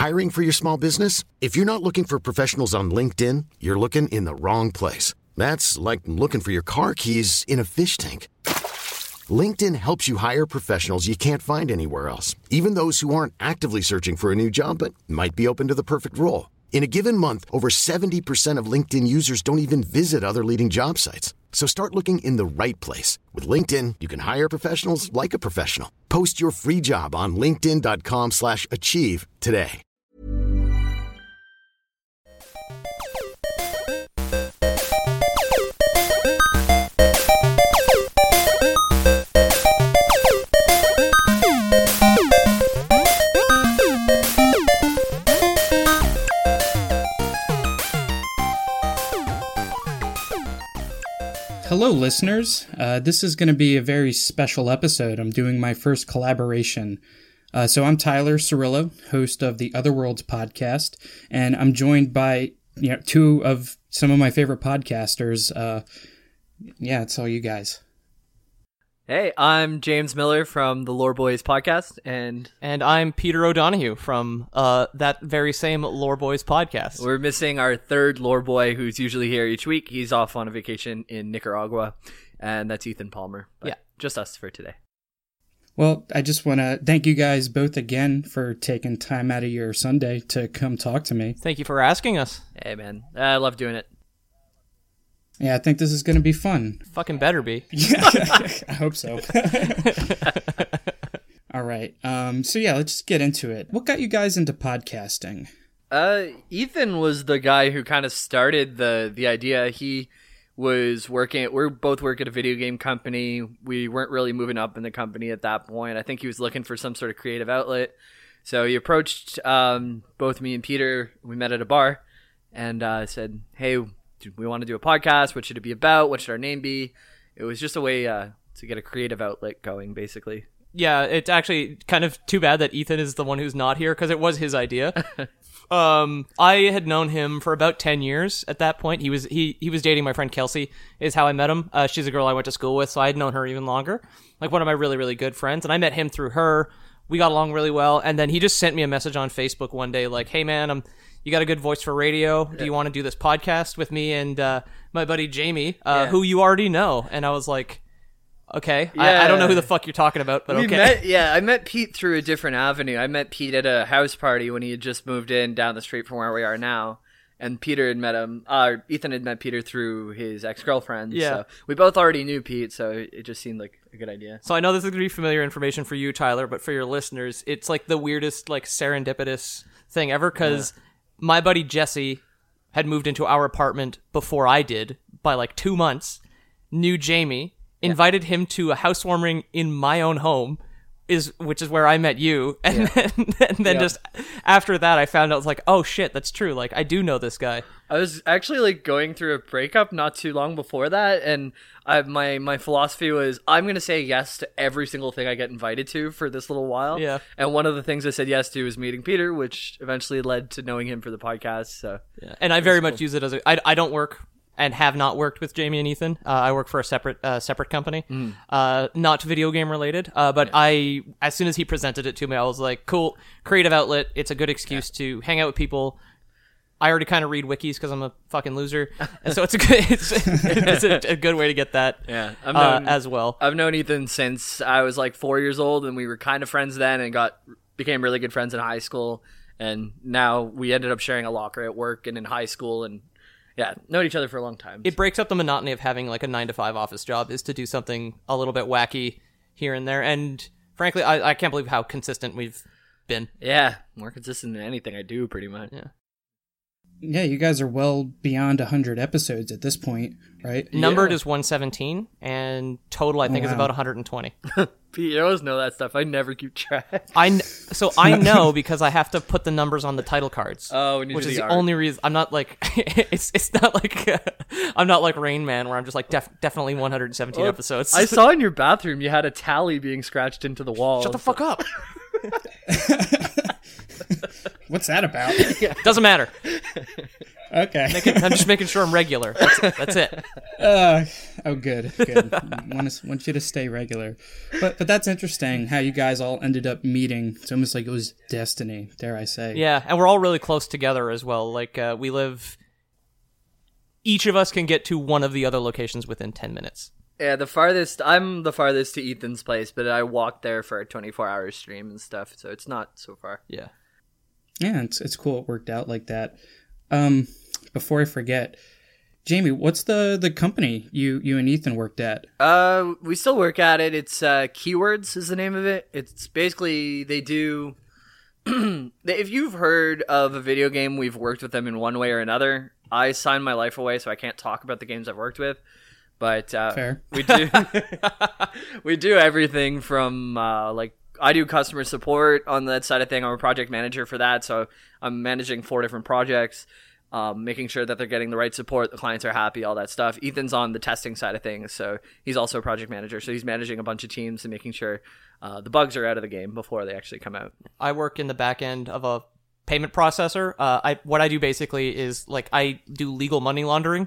Hiring for your small business? If you're not looking for professionals on LinkedIn, you're looking in the wrong place. That's like looking for your car keys in a fish tank. LinkedIn helps you hire professionals you can't find anywhere else, even those who aren't actively searching for a new job but might be open to the perfect role. In a given month, over 70% of LinkedIn users don't even visit other leading job sites. So start looking in the right place. With LinkedIn, you can hire professionals like a professional. Post your free job on linkedin.com/achieve today. Hello, listeners. This is going to be a very special episode. I'm doing my first collaboration. So I'm Tyler Cirillo, host of the Other Worlds podcast, and I'm joined by two of some of my favorite podcasters. It's all you guys. Hey, I'm James Miller from the Lore Boys podcast, and I'm Peter O'Donohue from that very same Lore Boys podcast. We're missing our third Lore Boy, who's usually here each week. He's off on a vacation in Nicaragua, and that's Ethan Palmer. But yeah, just us for today. Well, I just want to thank you guys both again for taking time out of your Sunday to come talk to me. Thank you for asking us. Hey, man. I love doing it. Yeah, I think this is going to be fun. Fucking better be. Yeah, I hope so. All right. So yeah, let's get into it. What got you guys into podcasting? Ethan was the guy who kind of started the idea. He was we're both work at a video game company. We weren't really moving up in the company at that point. I think he was looking for some sort of creative outlet. So he approached both me and Peter. We met at a bar and said, hey, we want to do a podcast. What should it be about? What should our name be? It was just a way to get a creative outlet going, basically. Yeah, it's actually kind of too bad that Ethan is the one who's not here because it was his idea. I had known him for about 10 years at that point. He was dating my friend Kelsey, is how I met him. She's a girl I went to school with, so I had known her even longer. Like one of my really, really good friends. And I met him through her. We got along really well. And then he just sent me a message on Facebook one day like, hey, man, you got a good voice for radio. Do you want to do this podcast with me and my buddy Jamie, who you already know? And I was like, okay. Yeah. I don't know who the fuck you're talking about, but okay. I met Pete through a different avenue. I met Pete at a house party when he had just moved in down the street from where we are now. And Peter had met him. Ethan had met Peter through his ex-girlfriend. Yeah. So we both already knew Pete, so it just seemed like a good idea. So I know this is going to be familiar information for you, Tyler, but for your listeners, it's like the weirdest, like serendipitous thing ever because... Yeah. My buddy Jesse had moved into our apartment before I did by like 2 months, knew Jamie, invited him to a housewarming in my own home, which is where I met you. And then just after that, I found out, I was like, oh shit, that's true. Like, I do know this guy. I was actually like going through a breakup not too long before that. And my philosophy was, I'm going to say yes to every single thing I get invited to for this little while. Yeah. And one of the things I said yes to was meeting Peter, which eventually led to knowing him for the podcast. So yeah. And I very much use it as I don't work and have not worked with Jamie and Ethan. I work for a separate company, not video game related. But as soon as he presented it to me, I was like, cool, creative outlet. It's a good excuse to hang out with people. I already kind of read wikis because I'm a fucking loser, and so it's a good way to get that. Yeah, as well. I've known Ethan since I was like 4 years old, and we were kind of friends then, and became really good friends in high school. And now we ended up sharing a locker at work and in high school, and yeah, known each other for a long time. It breaks up the monotony of having like a 9-to-5 office job is to do something a little bit wacky here and there. And frankly, I can't believe how consistent we've been. Yeah, more consistent than anything I do, pretty much. Yeah, you guys are well beyond 100 episodes at this point, right? Numbered is 117, and total I think is about 120. Pete, you always know that stuff. I never keep track. I know because I have to put the numbers on the title cards. Oh, which is the only reason. I'm not like it's not like I'm not like Rain Man where I'm just like definitely 117 episodes. I saw in your bathroom you had a tally being scratched into the wall. Shut the fuck up. What's that about? Doesn't matter. Okay. I'm just making sure I'm regular. That's it. Oh, good. Want you to stay regular. But that's interesting how you guys all ended up meeting. It's almost like it was destiny, dare I say. Yeah, and we're all really close together as well. Like, we live... Each of us can get to one of the other locations within 10 minutes. Yeah, I'm the farthest to Ethan's place, but I walked there for a 24-hour stream and stuff, so it's not so far. Yeah. Yeah, it's cool it worked out like that. Before I forget, Jamie, what's the company you and Ethan worked at? We still work at it. It's Keywords is the name of it. It's basically they do. If you've heard of a video game, we've worked with them in one way or another. I signed my life away, so I can't talk about the games I've worked with. But Fair. we do everything from like I do customer support on that side of thing. I'm a project manager for that, so I'm managing 4 different projects. Making sure that they're getting the right support, the clients are happy, all that stuff. Ethan's on the testing side of things, so he's also a project manager. So he's managing a bunch of teams and making sure the bugs are out of the game before they actually come out. I work in the back end of a payment processor. What I do basically is like I do legal money laundering.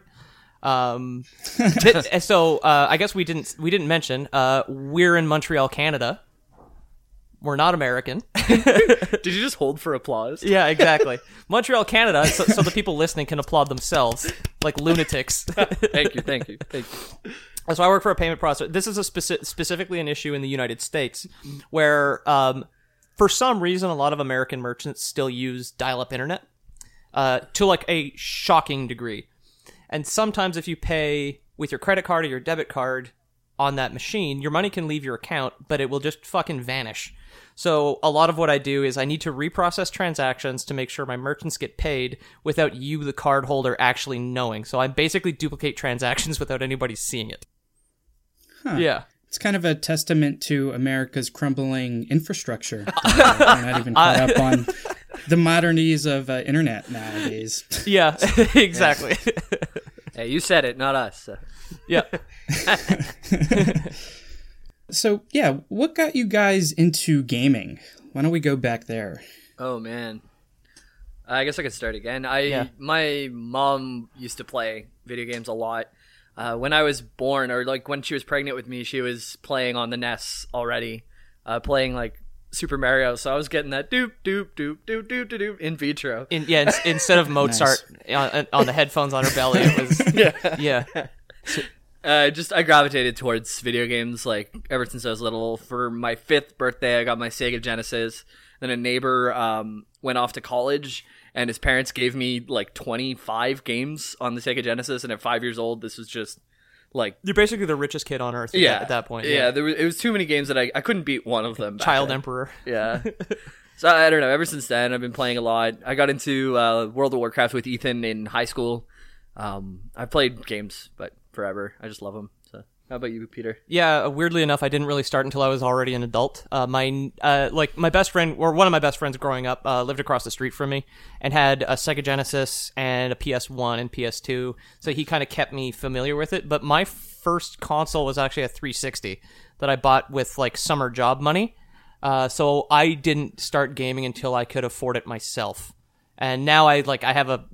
So I guess we didn't mention we're in Montreal, Canada. We're not American. Did you just hold for applause? Yeah, exactly. Montreal, Canada, so the people listening can applaud themselves like lunatics. Thank you. So I work for a payment processor. This is specifically an issue in the United States where, for some reason, a lot of American merchants still use dial-up internet to like a shocking degree. And sometimes if you pay with your credit card or your debit card on that machine, your money can leave your account, but it will just fucking vanish. So a lot of what I do is I need to reprocess transactions to make sure my merchants get paid without you, the card holder, actually knowing. So I basically duplicate transactions without anybody seeing it. Huh. Yeah. It's kind of a testament to America's crumbling infrastructure. We're not even caught up on the modernities of internet nowadays. Yeah, exactly. Hey, you said it, not us. So. Yeah. So, yeah, what got you guys into gaming? Why don't we go back there? Oh, man. I guess I could start again. My mom used to play video games a lot. When I was born, or like when she was pregnant with me, she was playing on the NES already, playing like Super Mario. So I was getting that doop doop doop doop doop doop in vitro. Instead of Mozart on the headphones on her belly, it was yeah. I gravitated towards video games like ever since I was little. For my 5th birthday, I got my Sega Genesis. Then a neighbor went off to college, and his parents gave me like 25 games on the Sega Genesis. And at 5 years old, this was just like you're basically the richest kid on earth. At that point. Yeah, it was too many games that I couldn't beat one of them. Child Emperor. Yeah. So I don't know. Ever since then, I've been playing a lot. I got into World of Warcraft with Ethan in high school. I've played games, but forever. I just love them. So, how about you, Peter? Yeah, weirdly enough, I didn't really start until I was already an adult. My best friend, or one of my best friends growing up, lived across the street from me and had a Sega Genesis and a PS1 and PS2. So he kind of kept me familiar with it. But my first console was actually a 360 that I bought with like summer job money. So I didn't start gaming until I could afford it myself. And now I have a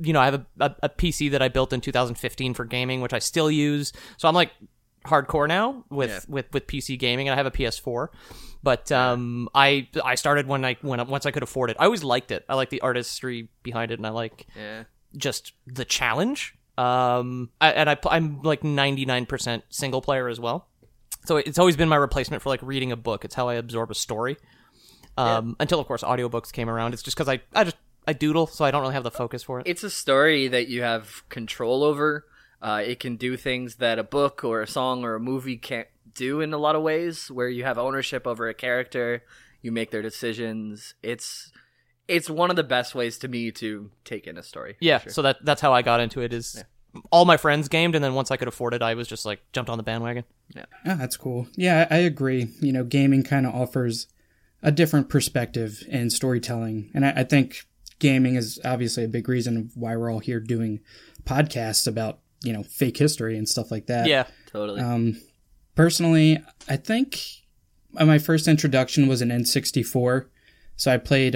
PC that I built in 2015 for gaming, which I still use. So I'm like hardcore now with PC gaming, and I have a PS4. But I started once I could afford it. I always liked it. I like the artistry behind it, and I like just the challenge. I'm like 99% single player as well. So it's always been my replacement for like reading a book. It's how I absorb a story. Until of course audiobooks came around. It's just because I doodle, so I don't really have the focus for it. It's a story that you have control over. It can do things that a book or a song or a movie can't do in a lot of ways, where you have ownership over a character, you make their decisions. It's one of the best ways to me to take in a story. Yeah, sure. So that's how I got into it. All my friends gamed, and then once I could afford it, I was just like jumped on the bandwagon. Yeah, that's cool. Yeah, I agree. Gaming kind of offers a different perspective in storytelling, and I think gaming is obviously a big reason of why we're all here doing podcasts about, fake history and stuff like that. Yeah, totally. Personally, I think my first introduction was an N64. So I played,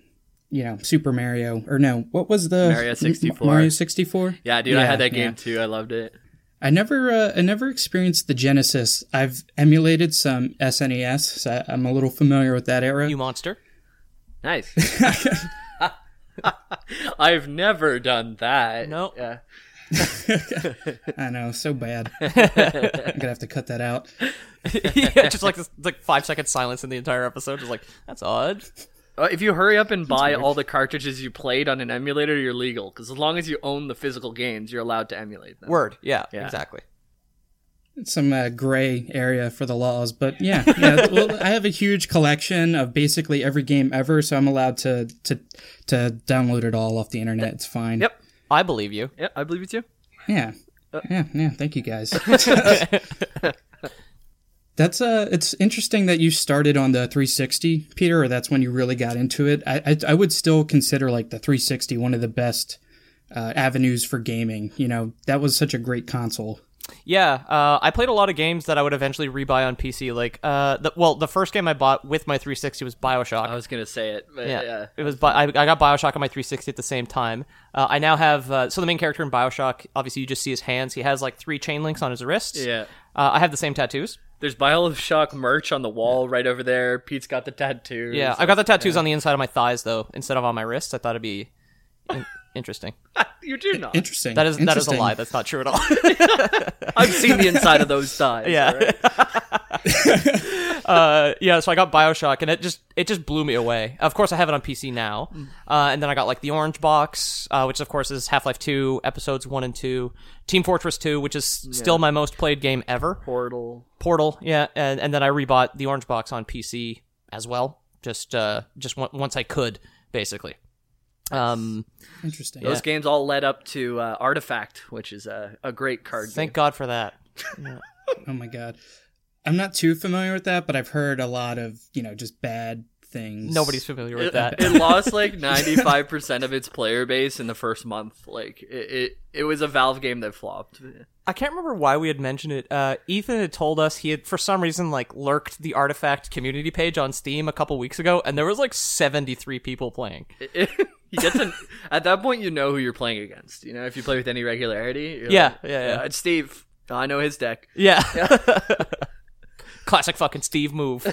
Super Mario, or no, what was the... Mario 64. Mario 64? Yeah, dude, I had that game too. I loved it. I never experienced the Genesis. I've emulated some SNES, so I'm a little familiar with that era. You monster. Nice. I've never done that. No. Yeah. I know, so bad. I'm gonna have to cut that out. Yeah, just like this, like 5 second silence in the entire episode. Just like, that's odd. If you hurry up and buy all the cartridges you played on an emulator, you're legal. Because as long as you own the physical games, you're allowed to emulate them. Word. Yeah. Exactly. Some gray area for the laws, but yeah. Well, I have a huge collection of basically every game ever, so I'm allowed to download it all off the internet. It's fine. Yep. I believe you. Yeah, I believe you too. Yeah. Thank you guys. That's it's interesting that you started on the 360, Peter, or that's when you really got into it. I would still consider like the 360 one of the best avenues for gaming. You know, that was such a great console. Yeah, I played a lot of games that I would eventually rebuy on PC. Like, the first game I bought with my 360 was BioShock. I was gonna say it, but yeah. It was. I got BioShock on my 360 at the same time. I now have so the main character in BioShock. Obviously, you just see his hands. He has like 3 chain links on his wrists. Yeah. I have the same tattoos. There's BioShock merch on the wall right over there. Pete's got the tattoos. Yeah, I got the tattoos on the inside of my thighs though, instead of on my wrists. I thought it'd be interesting. You do not. Interesting. That is a lie. That's not true at all. I've seen the inside of those thighs. Yeah. Right? Yeah, so I got BioShock, and it just blew me away. Of course, I have it on PC now. And then I got, like, the Orange Box, which, of course, is Half-Life 2, Episodes 1 and 2. Team Fortress 2, which is still my most played game ever. Portal, yeah. And then I rebought the Orange Box on PC as well, just once I could, basically. Interesting. Those games all led up to Artifact, which is a great card game. Thank God for that. Yeah. Oh, my God. I'm not too familiar with that, but I've heard a lot of, just bad things. Nobody's familiar with that. It lost like 95% of its player base in the first month. Like it was a Valve game that flopped. I can't remember why we had mentioned it. Ethan had told us he had, for some reason, like lurked the Artifact community page on Steam a couple weeks ago, and there was like 73 people playing. You get to, at that point, you know who you're playing against. If you play with any regularity. Yeah. It's Steve. I know his deck. Yeah. Classic fucking Steve move.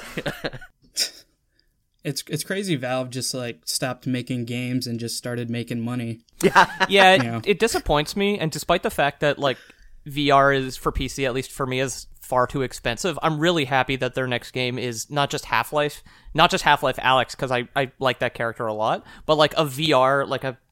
It's crazy. Valve just like stopped making games and just started making money. Yeah. It disappoints me, and despite the fact that like VR is for PC, at least for me, is far too expensive, I'm really happy that their next game is not just Half-Life Alyx, because I like that character a lot, but like a VR,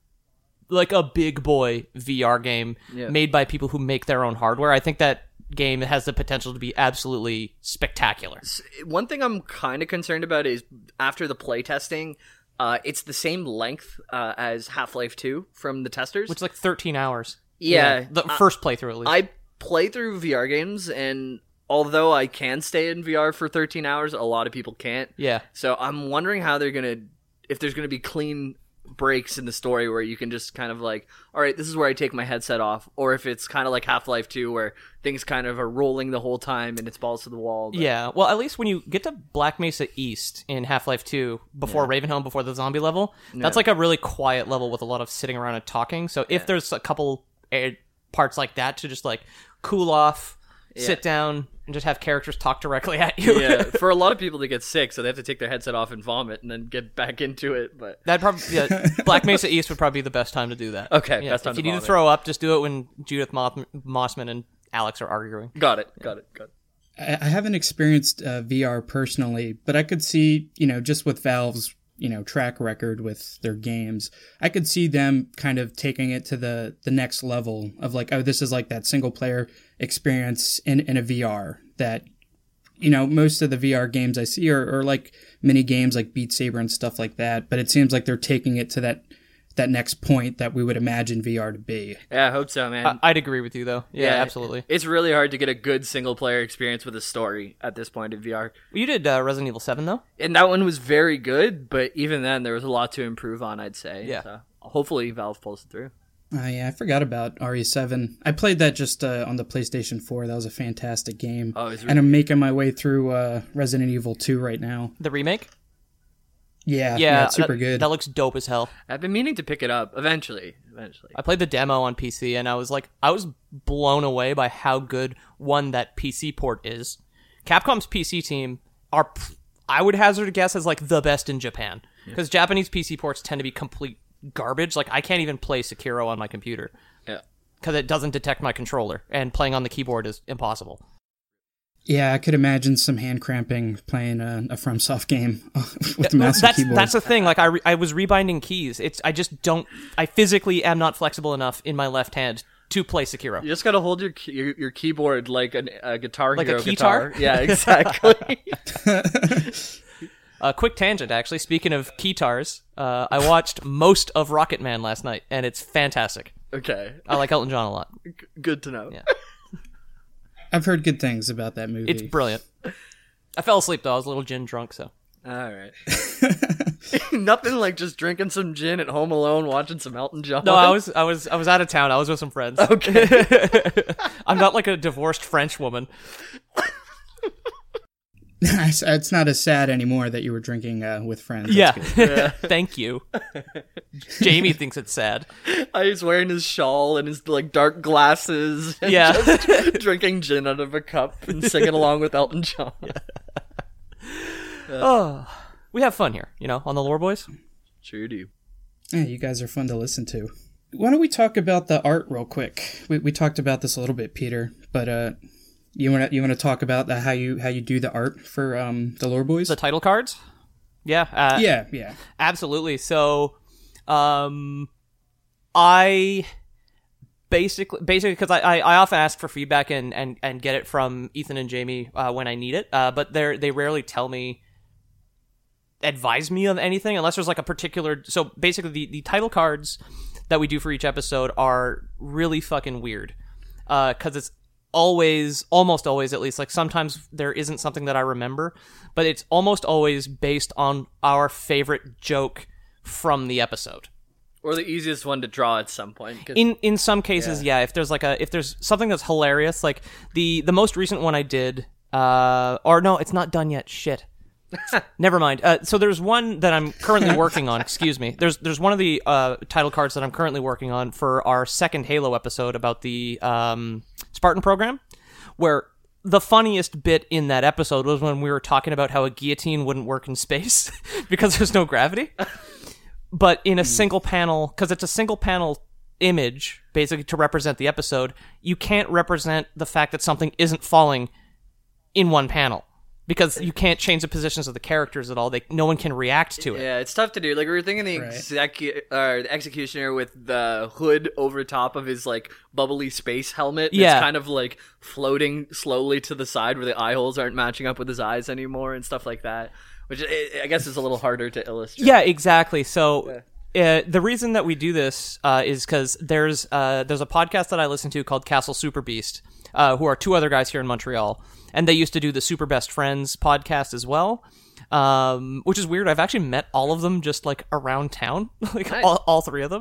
like a big boy VR game made by people who make their own hardware. I think that game has the potential to be absolutely spectacular. One thing I'm kind of concerned about is after the playtesting, it's the same length as Half-Life 2 from the testers. Which is like 13 hours. Yeah. The first playthrough, at least. I play through VR games, and although I can stay in VR for 13 hours, a lot of people can't. Yeah. So I'm wondering how if there's going to be clean breaks in the story where you can just kind of like, all right, this is where I take my headset off, or if it's kind of like Half-Life 2 where things kind of are rolling the whole time and it's balls to the wall. But... Yeah, well, at least when you get to Black Mesa East in Half-Life 2 before Ravenholm, before the zombie level, that's like a really quiet level with a lot of sitting around and talking. So if there's a couple parts like that to just like cool off, sit down, and just have characters talk directly at you. Yeah, for a lot of people they get sick, so they have to take their headset off and vomit and then get back into it. But that probably Black Mesa East would probably be the best time to do that. Okay, best time. If you need to throw up, just do it when Judith Mossman and Alex are arguing. Got it. I haven't experienced VR personally, but I could see, just with Valve's, track record with their games, I could see them kind of taking it to the next level of like, oh, this is like that single player experience in a VR that, most of the VR games I see are like mini games like Beat Saber and stuff like that. But it seems like they're taking it to that next point that we would imagine VR to be. Yeah, I hope so, man. I'd agree with you, though. Yeah, absolutely. It's really hard to get a good single-player experience with a story at this point in VR. You did Resident Evil 7, though? And that one was very good, but even then, there was a lot to improve on, I'd say. Yeah. So hopefully, Valve pulls it through. Yeah, I forgot about RE7. I played that just on the PlayStation 4. That was a fantastic game. Oh, and I'm making my way through Resident Evil 2 right now. The remake? Yeah, it's super good. That looks dope as hell. I've been meaning to pick it up eventually. I played the demo on PC, and I was blown away by how good that PC port is. Capcom's PC team are, I would hazard a guess, as like the best in Japan, because Japanese PC ports tend to be complete garbage. Like, I can't even play Sekiro on my computer. Yeah, because it doesn't detect my controller, and playing on the keyboard is impossible. Yeah, I could imagine some hand cramping playing a FromSoft game with the mouse and keyboard. That's the thing. Like, I was rebinding keys. I physically am not flexible enough in my left hand to play Sekiro. You just gotta hold your keyboard like a Guitar like Hero a guitar. Yeah, exactly. Quick tangent, actually. Speaking of keytars, I watched most of Rocket Man last night, and it's fantastic. Okay, I like Elton John a lot. Good to know. Yeah. I've heard good things about that movie. It's brilliant. I fell asleep though. I was a little gin drunk, so. All right. Nothing like just drinking some gin at home alone, watching some Elton John. No, I was out of town. I was with some friends. Okay. I'm not like a divorced French woman. It's not as sad anymore that you were drinking with friends. Yeah. Thank you. Jamie thinks it's sad. He's wearing his shawl and his like dark glasses. And Yeah. just drinking gin out of a cup and singing along with Elton John. Oh, we have fun here, on the Lore Boys. Sure do. Yeah, you guys are fun to listen to. Why don't we talk about the art real quick? We talked about this a little bit, Peter, but you want to talk about how you do the art for the Lore Boys? The title cards? Yeah. Yeah. Absolutely. So, I basically because I often ask for feedback and get it from Ethan and Jamie when I need it, but they rarely advise me of anything unless there's like a particular. So basically, the title cards that we do for each episode are really fucking weird, because it's almost always, at least, like sometimes there isn't something that I remember, but it's almost always based on our favorite joke from the episode. Or the easiest one to draw at some point. In some cases, yeah. If there's something that's hilarious, like the most recent one I did, or no, it's not done yet. Shit. Never mind. So there's one that I'm currently working on. Excuse me. There's one of the title cards that I'm currently working on for our second Halo episode about the Spartan program, where the funniest bit in that episode was when we were talking about how a guillotine wouldn't work in space because there's no gravity. But in a single panel, because it's a single panel image, basically to represent the episode, you can't represent the fact that something isn't falling in one panel. Because you can't change the positions of the characters at all. No one can react to it. Yeah, it's tough to do. Like, we were thinking the executioner with the hood over top of his, like, bubbly space helmet. Yeah. It's kind of, like, floating slowly to the side where the eye holes aren't matching up with his eyes anymore and stuff like that. Which I guess is a little harder to illustrate. Yeah, exactly. So the reason that we do this is because there's a podcast that I listen to called Castle Super Beast, who are two other guys here in Montreal. And they used to do the Super Best Friends podcast as well, which is weird. I've actually met all of them just, like, around town, like, nice. all three of them.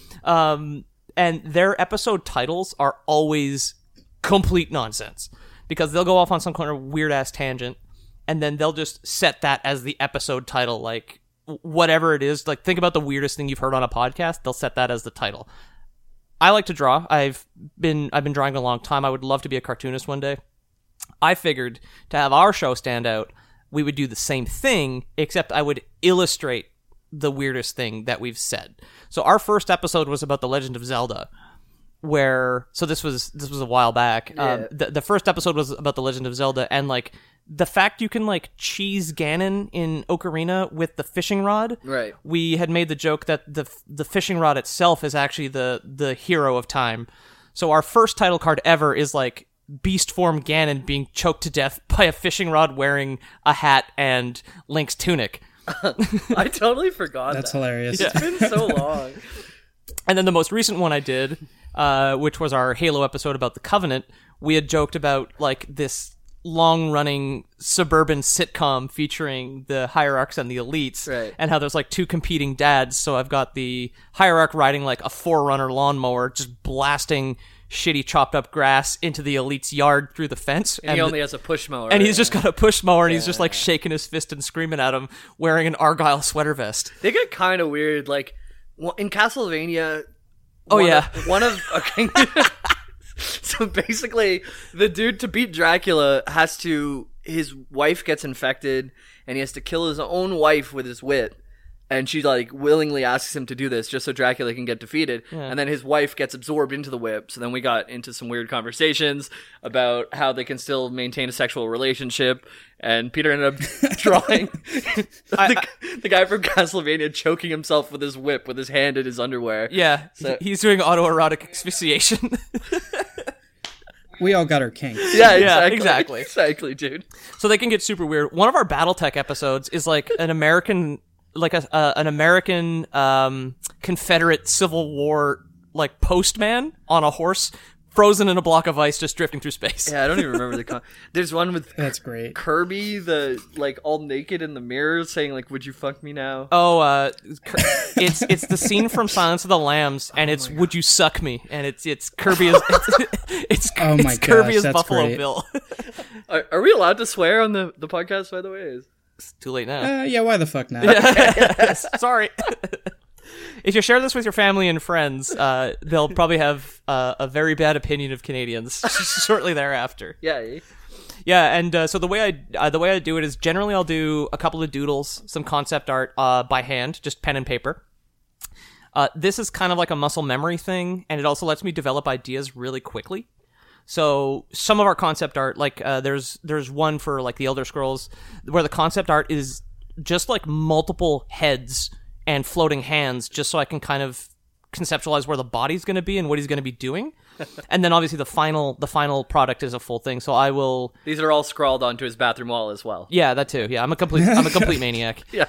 And their episode titles are always complete nonsense, because they'll go off on some kind of weird-ass tangent, and then they'll just set that as the episode title, like, whatever it is. Like, think about the weirdest thing you've heard on a podcast, they'll set that as the title. I like to draw. I've been drawing a long time. I would love to be a cartoonist one day. I figured to have our show stand out, we would do the same thing, except I would illustrate the weirdest thing that we've said. So our first episode was about The Legend of Zelda, so this was a while back. Yeah. The first episode was about The Legend of Zelda, and, like, the fact you can, like, cheese Ganon in Ocarina with the fishing rod. Right. We had made the joke that the fishing rod itself is actually the hero of time. So our first title card ever is, like, beast form Ganon being choked to death by a fishing rod wearing a hat and Link's tunic. I totally forgot That's hilarious. It's been so long. And then the most recent one I did, which was our Halo episode about the Covenant, we had joked about, like, this long-running suburban sitcom featuring the hierarchs and the elites, right. And how there's, like, two competing dads. So I've got the hierarch riding, like, a Forerunner lawnmower, just blasting shitty chopped up grass into the elite's yard through the fence. And he only has a push mower. And he's just got a push mower, and he's just like shaking his fist and screaming at him, wearing an Argyle sweater vest. They get kind of weird. Like in Castlevania. One of okay. So basically, the dude to beat Dracula his wife gets infected, and he has to kill his own wife with his wit. And she like willingly asks him to do this just so Dracula can get defeated. Yeah. And then his wife gets absorbed into the whip. So then we got into some weird conversations about how they can still maintain a sexual relationship. And Peter ended up drawing the guy from Castlevania choking himself with his whip with his hand in his underwear. Yeah, so he's doing autoerotic asphyxiation. We all got our kinks. Yeah, exactly. Exactly, dude. So they can get super weird. One of our BattleTech episodes is like an American... like an American Confederate Civil War like postman on a horse, frozen in a block of ice, just drifting through space. Yeah, I don't even remember the. There's one with that's great. Kirby, the like all naked in the mirror, saying like, "Would you fuck me now?" Oh, it's the scene from Silence of the Lambs, and it's "Would you suck me?" And it's Kirby as it's Kirby as Buffalo great. Bill. Are we allowed to swear on the podcast? By the way, It's too late now. Yeah, why the fuck not? Sorry. If you share this with your family and friends, they'll probably have a very bad opinion of Canadians shortly thereafter. Yeah. Yeah, and so the way I do it is generally I'll do a couple of doodles, some concept art by hand, just pen and paper. This is kind of like a muscle memory thing, and it also lets me develop ideas really quickly. So some of our concept art, like there's one for like the Elder Scrolls, where the concept art is just like multiple heads and floating hands, just so I can kind of conceptualize where the body's going to be and what he's going to be doing. And then obviously the final product is a full thing. So I will. These are all scrawled onto his bathroom wall as well. Yeah, that too. Yeah, I'm a complete maniac. Yeah.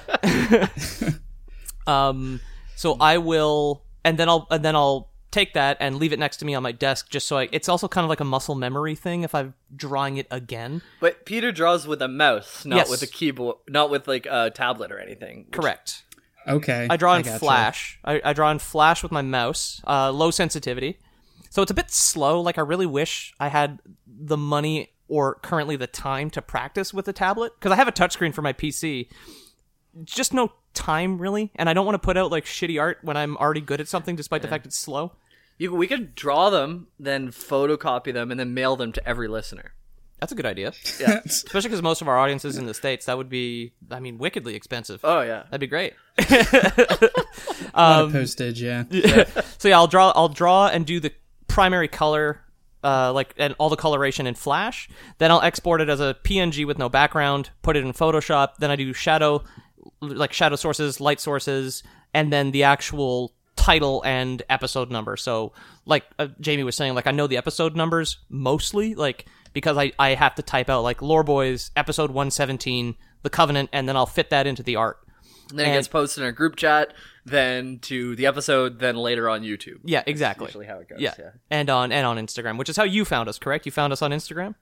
So I will, and then I'll take that and leave it next to me on my desk, just so it's also kind of like a muscle memory thing if I'm drawing it again. But Peter draws with a mouse, not Yes. with a keyboard, not with like a tablet or anything. Correct. Okay. I draw in Flash. I draw in Flash with my mouse, low sensitivity. So it's a bit slow. Like I really wish I had the money or currently the time to practice with a tablet, because I have a touchscreen for my PC. Just no time really, and I don't want to put out like shitty art when I'm already good at something, despite the fact it's slow. We could draw them, then photocopy them, and then mail them to every listener. That's a good idea. Yeah. Especially because most of our audience is in the States. That would be, wickedly expensive. Oh yeah, That'd be great. A lot of postage, yeah. So yeah, I'll draw and do the primary color, and all the coloration in Flash. Then I'll export it as a PNG with no background, put it in Photoshop. Then I do shadow sources, light sources, and then the actual title and episode number. So like Jamie was saying, like I know the episode numbers mostly, like because I have to type out like Lore Boys episode 117, The Covenant, and then I'll fit that into the art. And then it gets posted in a group chat, then to the episode, then later on YouTube. Yeah, exactly. That's usually how it goes. Yeah. Yeah. And on Instagram, which is how you found us, correct? You found us on Instagram?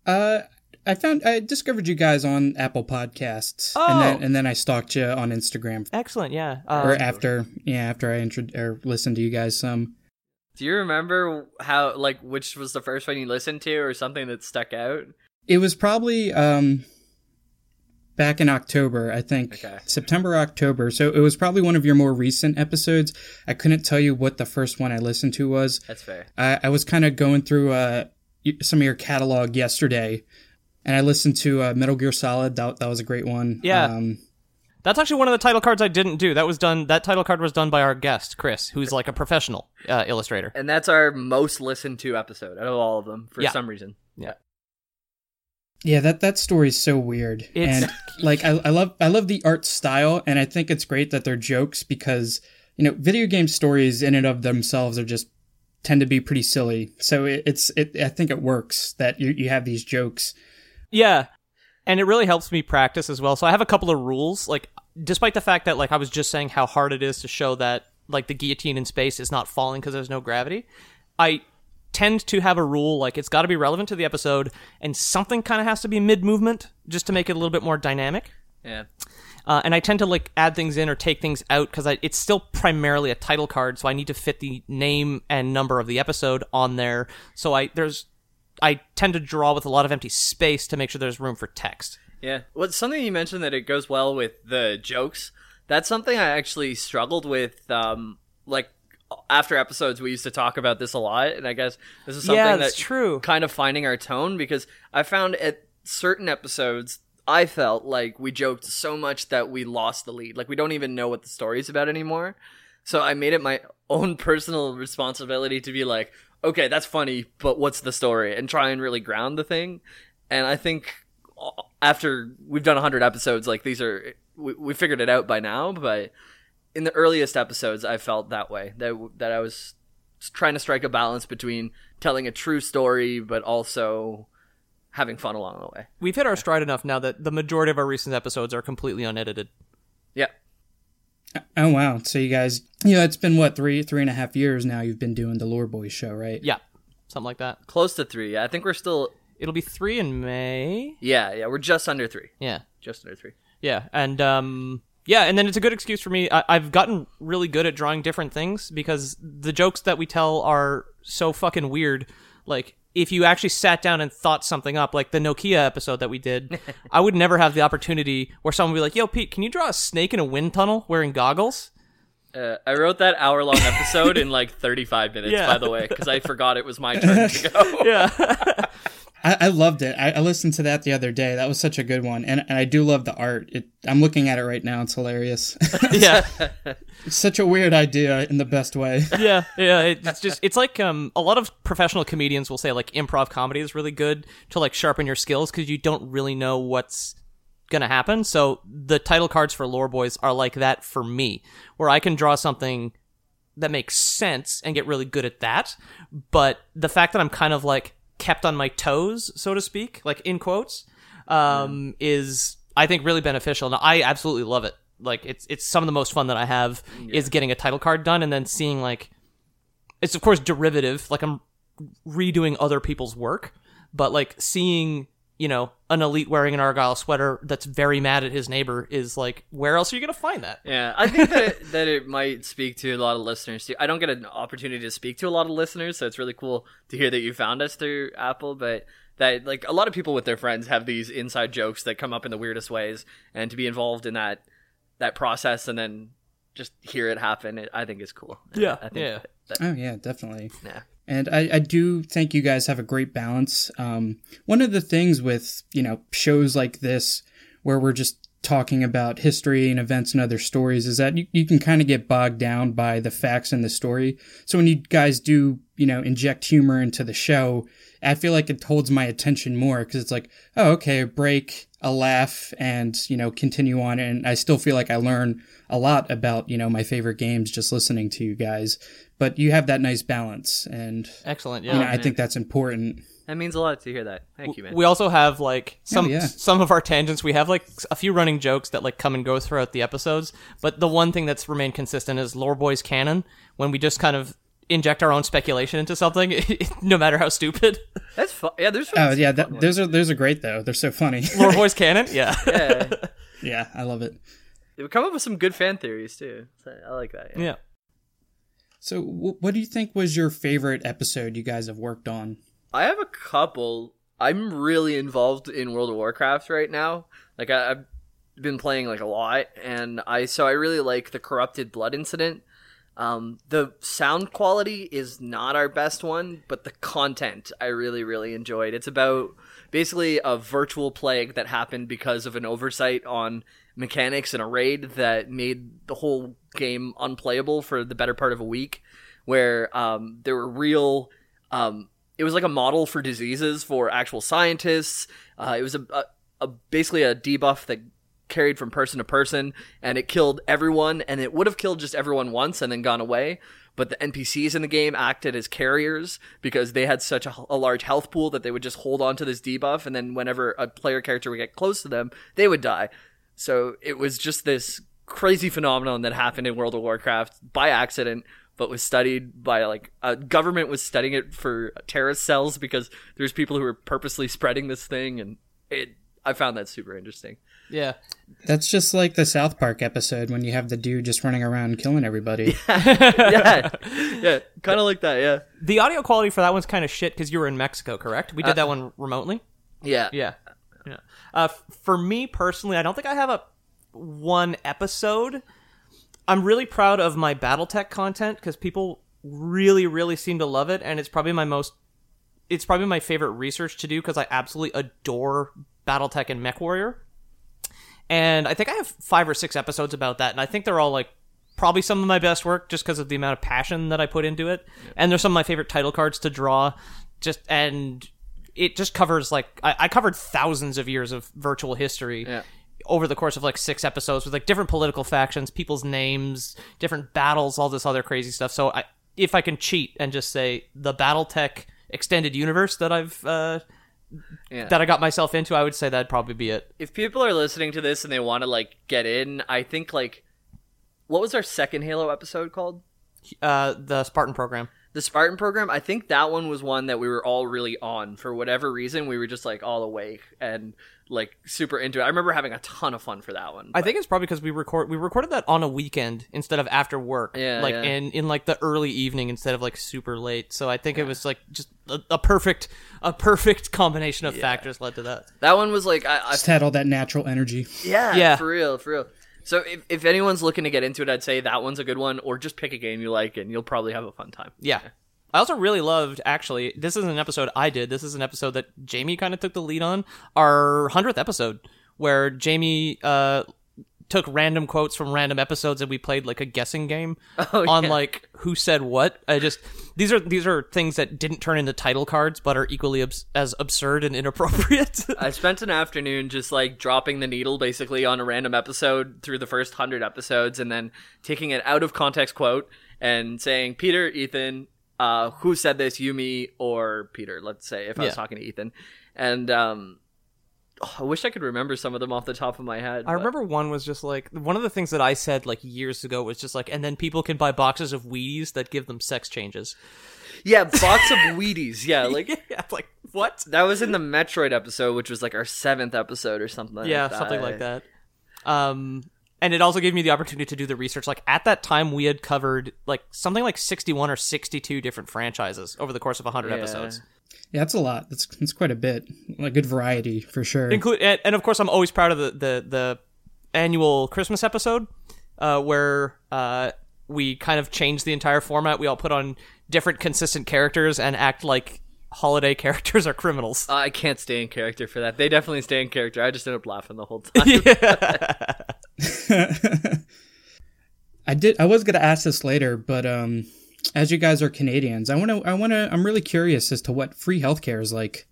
I discovered you guys on Apple Podcasts, Oh. and then I stalked you on Instagram. Excellent, yeah. Or after I listened to you guys some. Do you remember how, like, which was the first one you listened to, or something that stuck out? It was probably back in October, I think. Okay. September, October. So it was probably one of your more recent episodes. I couldn't tell you what the first one I listened to was. That's fair. I was kind of going through some of your catalog yesterday, and I listened to Metal Gear Solid. That was a great one. Yeah. That's actually one of the title cards I didn't do. That title card was done by our guest, Chris, who's like a professional illustrator. And that's our most listened to episode out of all of them, for Yeah. some reason. Yeah. Yeah, that story's so weird. It's- And like I love the art style, and I think it's great that they're jokes because, video game stories in and of themselves tend to be pretty silly. So I think it works that you have these jokes. Yeah. And it really helps me practice as well. So I have a couple of rules, like despite the fact that like I was just saying how hard it is to show that like the guillotine in space is not falling because there's no gravity, I tend to have a rule like it's got to be relevant to the episode and something kind of has to be mid-movement just to make it a little bit more dynamic. Yeah. And I tend to like add things in or take things out because it's still primarily a title card, so I need to fit the name and number of the episode on there. So I tend to draw with a lot of empty space to make sure there's room for text. Yeah. Well, something you mentioned that it goes well with the jokes. That's something I actually struggled with. Like after episodes, we used to talk about this a lot, and I guess this is something that's true. Kind of finding our tone, because I found at certain episodes, I felt like we joked so much that we lost the lead. Like we don't even know what the story's about anymore. So I made it my own personal responsibility to be like, okay, that's funny, but what's the story? And try and really ground the thing. And I think after we've done 100 episodes, like we figured it out by now, but in the earliest episodes, I felt that way, that I was trying to strike a balance between telling a true story, but also having fun along the way. We've hit our stride enough now that the majority of our recent episodes are completely unedited. Yeah. Oh, wow. So you guys, it's been what, 3.5 years now you've been doing the Lore Boys show, right? Yeah. Something like that. Close to 3. Yeah. I think we're still... It'll be 3 in May. Yeah. We're just under 3. Yeah. Just under 3. Yeah. And, and then it's a good excuse for me. I've gotten really good at drawing different things because the jokes that we tell are so fucking weird. Like, if you actually sat down and thought something up, like the Nokia episode that we did, I would never have the opportunity where someone would be like, yo, Pete, can you draw a snake in a wind tunnel wearing goggles? I wrote that hour-long episode in like 35 minutes, by the way, because I forgot it was my turn to go. Yeah. I loved it. I listened to that the other day. That was such a good one. And I do love the art. I'm looking at it right now. It's hilarious. Yeah. It's such a weird idea in the best way. Yeah. It's like a lot of professional comedians will say like improv comedy is really good to like sharpen your skills because you don't really know what's gonna happen. So the title cards for Lore Boys are like that for me, where I can draw something that makes sense and get really good at that. But the fact that I'm kind of like kept on my toes, so to speak, like in quotes, is I think really beneficial. Now I absolutely love it. Like it's some of the most fun that I have is getting a title card done and then seeing like it's of course derivative, like I'm redoing other people's work, but like seeing, an elite wearing an Argyle sweater that's very mad at his neighbor is like, where else are you going to find that? Yeah, I think that it might speak to a lot of listeners too. I don't get an opportunity to speak to a lot of listeners, so it's really cool to hear that you found us through Apple, but that like a lot of people with their friends have these inside jokes that come up in the weirdest ways, and to be involved in that process and then just hear it happen, I think is cool. Yeah. I think Oh, yeah, definitely. Yeah. And I do think you guys have a great balance. One of the things with, shows like this where we're just talking about history and events and other stories is that you can kind of get bogged down by the facts in the story. So when you guys do, inject humor into the show, I feel like it holds my attention more because it's like, oh, okay, a break, a laugh, and, continue on. And I still feel like I learn a lot about, my favorite games just listening to you guys. But you have that nice balance. And excellent. Yeah. I think that's important. That means a lot to hear that. Thank you, man. We also have like some of our tangents. We have like a few running jokes that like come and go throughout the episodes. But the one thing that's remained consistent is Lore Boys canon, when we just kind of inject our own speculation into something, no matter how stupid. That's fun. Yeah, there's. Those are great though. They're so funny. Lore Boys canon, yeah. Yeah. Yeah, I love it. They would come up with some good fan theories too. So I like that. Yeah. So, what do you think was your favorite episode you guys have worked on? I have a couple. I'm really involved in World of Warcraft right now. Like I've been playing like a lot, and I really like the Corrupted Blood incident. The sound quality is not our best one, but the content I really, really enjoyed. It's about basically a virtual plague that happened because of an oversight on mechanics in a raid that made the whole game unplayable for the better part of a week, where there were real it was like a model for diseases for actual scientists. It was basically a debuff that carried from person to person, and it killed everyone, and it would have killed just everyone once and then gone away, but the NPCs in the game acted as carriers because they had such a large health pool that they would just hold on to this debuff, and then whenever a player character would get close to them, they would die. So it was just this crazy phenomenon that happened in World of Warcraft by accident, but was studied by like a government was studying it for terrorist cells because there's people who were purposely spreading this thing, and I found that super interesting. Yeah. That's just like the South Park episode when you have the dude just running around killing everybody. Yeah, kind of like that. Yeah, The audio quality for that one's kind of shit because you were in Mexico, correct? We did that one remotely. yeah. Yeah. For me personally, I don't think I have one episode. I'm really proud of my BattleTech content because people really, really seem to love it, and it's probably my favorite research to do because I absolutely adore BattleTech and MechWarrior. And I think I have 5 or 6 episodes about that, and I think they're all like probably some of my best work just because of the amount of passion that I put into it. Yeah. And they're some of my favorite title cards to draw. And it just covers like I covered thousands of years of virtual history. Yeah. Over the course of like 6 episodes with like different political factions, people's names, different battles, all this other crazy stuff. So if I can cheat and just say the BattleTech extended universe that that I got myself into, I would say that'd probably be it. If people are listening to this and they want to like get in, I think like, what was our second Halo episode called? The Spartan Program. The Spartan Program, I think that one was one that we were all really on. For whatever reason, we were just like all awake and like super into it. I remember having a ton of fun for that one. I think it's probably because we recorded that on a weekend instead of after work. In like the early evening instead of like super late. So I think it was like just a perfect combination of factors led to that. That one was like I just had all that natural energy. Yeah, for real. So if anyone's looking to get into it, I'd say that one's a good one, or just pick a game you like and you'll probably have a fun time. Yeah. I also really loved, actually, this is an episode I did. This is an episode that Jamie kind of took the lead on. Our 100th episode, where Jamie took random quotes from random episodes and we played like a guessing game on like who said what. These are things that didn't turn into title cards but are equally as absurd and inappropriate. I spent an afternoon just like dropping the needle basically on a random episode through the first 100 episodes and then taking an out of context quote and saying, Peter, Ethan, who said this, you, me, or Peter, let's say, if I was talking to Ethan. And I wish I could remember some of them off the top of my head. I remember one was just like, one of the things that I said like years ago was just like, and then people can buy boxes of Wheaties that give them sex changes. Yeah, box of Wheaties. Yeah, like like what? That was in the Metroid episode, which was like our 7th episode or something like that. Yeah, something like that. And it also gave me the opportunity to do the research. Like at that time, we had covered like something like 61 or 62 different franchises over the course of 100 episodes. Yeah, that's a lot. That's quite a bit. A good variety for sure. And of course, I'm always proud of the annual Christmas episode where we kind of changed the entire format. We all put on different consistent characters and act like holiday characters are criminals. I can't stay in character for that. They definitely stay in character. I just end up laughing the whole time. I was gonna ask this later, but as you guys are Canadians, I'm really curious as to what free healthcare is like.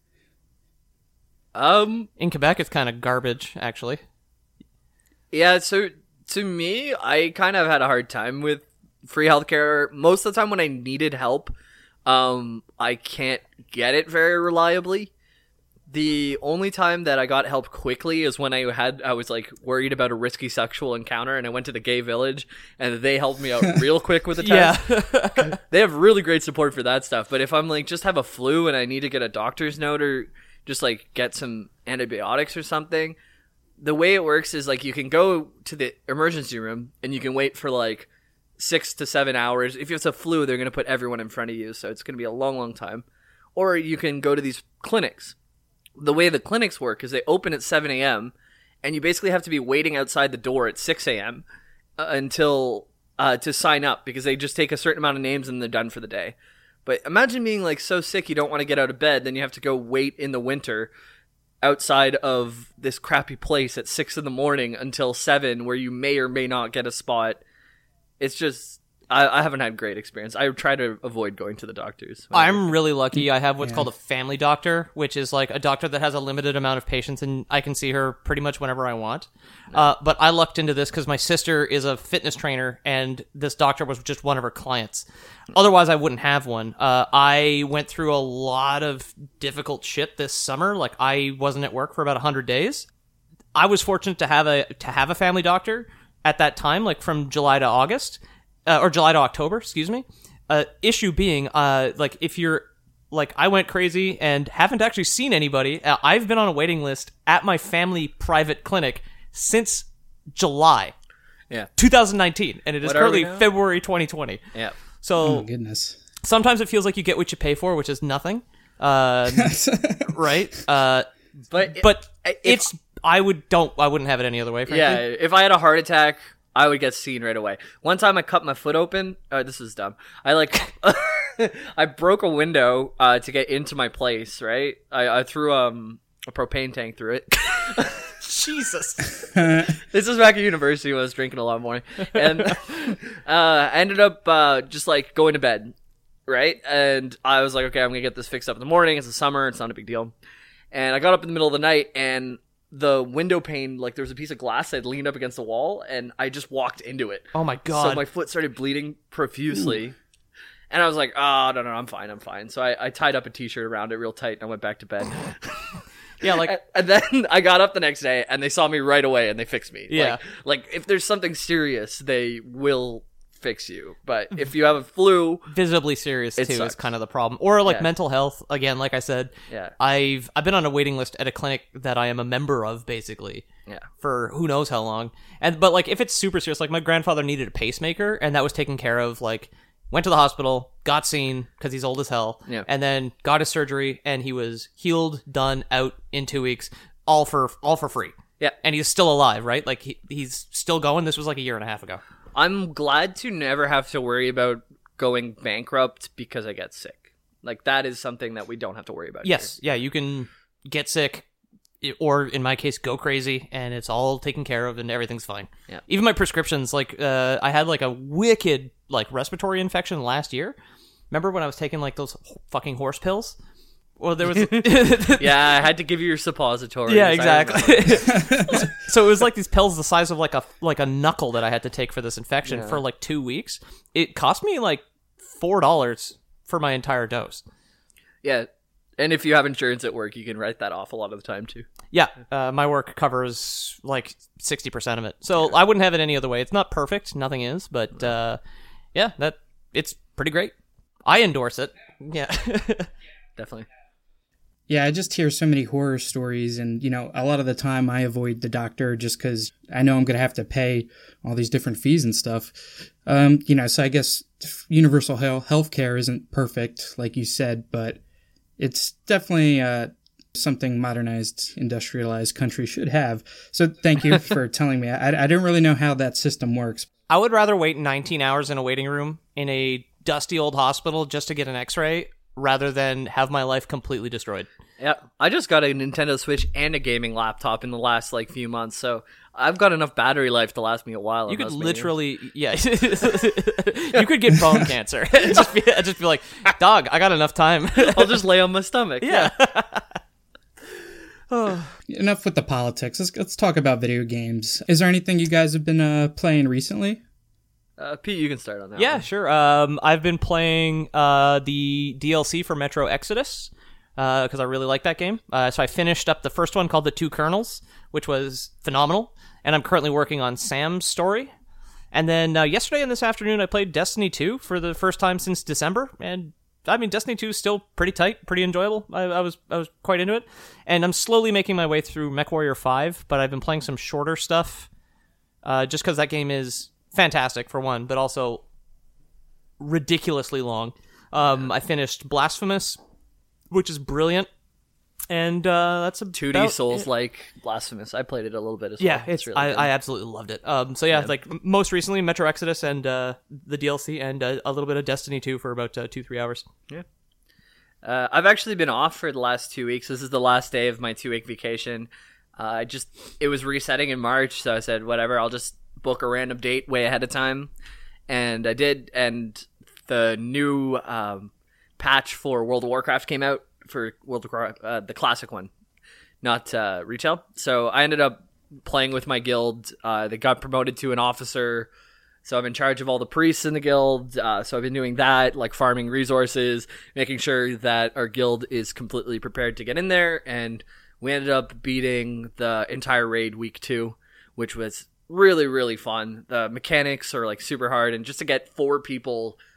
In Quebec, it's kind of garbage, actually. Yeah, so to me, I kind of had a hard time with free healthcare. Most of the time when I needed help, I can't get it very reliably. The only time that I got help quickly is when I was like worried about a risky sexual encounter and I went to the gay village and they helped me out real quick with the test. Yeah. They have really great support for that stuff. But if I'm like just have a flu and I need to get a doctor's note or just like get some antibiotics or something, the way it works is like you can go to the emergency room and you can wait for like 6 to 7 hours. If it's a flu, they're going to put everyone in front of you. So it's going to be a long, long time. Or you can go to these clinics. The way the clinics work is they open at 7 a.m. and you basically have to be waiting outside the door at 6 a.m. Until to sign up because they just take a certain amount of names and they're done for the day. But imagine being like so sick you don't want to get out of bed, then you have to go wait in the winter outside of this crappy place at 6 in the morning until 7 where you may or may not get a spot. It's just... I haven't had great experience. I try to avoid going to the doctors. I'm really lucky. I have what's called a family doctor, which is like a doctor that has a limited amount of patients, and I can see her pretty much whenever I want. But I lucked into this because my sister is a fitness trainer, and this doctor was just one of her clients. Otherwise, I wouldn't have one. I went through a lot of difficult shit this summer. Like, I wasn't at work for about 100 days. I was fortunate to have a family doctor at that time, like from July to August. Or July to October, excuse me. Issue being, like, if you're like, I went crazy and haven't actually seen anybody. I've been on a waiting list at my family private clinic since July 2019, and it is What are currently we now? February 2020. Yeah. So Oh my goodness. sometimes it feels like you get what you pay for, which is nothing. Right? But it's I wouldn't have it any other way, frankly. Yeah, if I had a heart attack, I would get seen right away. One time I cut my foot open. This is dumb. I broke a window to get into my place, right? I threw a propane tank through it. Jesus. This is back at university when I was drinking a lot more. And I ended up just like going to bed, right? And I was like, okay, I'm going to get this fixed up in the morning. It's the summer. It's not a big deal. And I got up in the middle of the night, and the window pane, like there was a piece of glass that leaned up against the wall, and I just walked into it. Oh my God. So my foot started bleeding profusely. And I was like, oh, no, I'm fine. So I tied up a t-shirt around it real tight, and I went back to bed. Yeah, like... And then I got up the next day, and they saw me right away, and they fixed me. Yeah. Like if there's something serious, they will fix you. But if you have a flu... visibly serious, too, sucks. is kind of the problem. Or, like, Yeah. mental health. Again, like I said, Yeah. I've been on a waiting list at a clinic that I am a member of, basically. Yeah. For who knows how long. But, like, if it's super serious, like, my grandfather needed a pacemaker, and that was taken care of, like... Went to the hospital, got seen, because he's old as hell, Yeah. and then got his surgery, and he was healed, done, out in 2 weeks, all for free. Yeah. And he's still alive, right? Like, he's still going. This was like a year and a half ago. I'm glad to never have to worry about going bankrupt because I get sick. Like, that is something that we don't have to worry about. Yes, yeah, you can get sick, or in my case, go crazy, and it's all taken care of, and everything's fine. Yeah. Even my prescriptions, like, I had, like, a wicked, like, respiratory infection last year. Remember when I was taking, like, those fucking horse pills? Well, there was... Yeah, I had to give you your suppositories. Yeah, I exactly. remember. So it was like these pills the size of like a knuckle that I had to take for this infection Yeah. for like 2 weeks. It cost me like $4 for my entire dose. Yeah. And if you have insurance at work, you can write that off a lot of the time, too. Yeah, my work covers like 60% of it. So I wouldn't have it any other way. It's not perfect. Nothing is. But yeah, it's pretty great. I endorse it. Yeah. Definitely. Yeah, I just hear so many horror stories, and, a lot of the time I avoid the doctor just because I know I'm going to have to pay all these different fees and stuff. So I guess universal health care isn't perfect, like you said, but it's definitely something modernized, industrialized country should have. So thank you for telling me. I didn't really know how that system works. I would rather wait 19 hours in a waiting room in a dusty old hospital just to get an x-ray rather than have my life completely destroyed. Yeah, I just got a Nintendo Switch and a gaming laptop in the last few months, so I've got enough battery life to last me a while. You could literally, yeah, you could get bone cancer. just be like, dog, I got enough time. I'll just lay on my stomach. Yeah. Enough with the politics. Let's talk about video games. Is there anything you guys have been playing recently? Pete, you can start on that. Yeah, one. sure. I've been playing the DLC for Metro Exodus because I really like that game. So I finished up the first one called The Two Colonels, which was phenomenal. And I'm currently working on Sam's story. And then yesterday and this afternoon, I played Destiny 2 for the first time since December. And I mean, Destiny 2 is still pretty tight, pretty enjoyable. I was quite into it. And I'm slowly making my way through MechWarrior 5, but I've been playing some shorter stuff just because that game is fantastic, for one, but also ridiculously long. I finished Blasphemous, which is brilliant. And that's a 2D Souls-like Blasphemous. I played it a little bit as well. Yeah, It's really good. I absolutely loved it. So yeah, like most recently, Metro Exodus and the DLC, and a little bit of Destiny 2 for about 2-3 hours. Yeah. I've actually been off for the last 2 weeks. This is the last day of my 2-week vacation. It was resetting in March, so I said, whatever, I'll just book a random date way ahead of time. And I did, and the new patch for World of Warcraft came out for World of Warcraft, the classic one, not retail. So I ended up playing with my guild. They got promoted to an officer, so I'm in charge of all the priests in the guild. So I've been doing that, like farming resources, making sure that our guild is completely prepared to get in there. And we ended up beating the entire raid week 2, which was really, really fun. The mechanics are like super hard, and just to get 4 people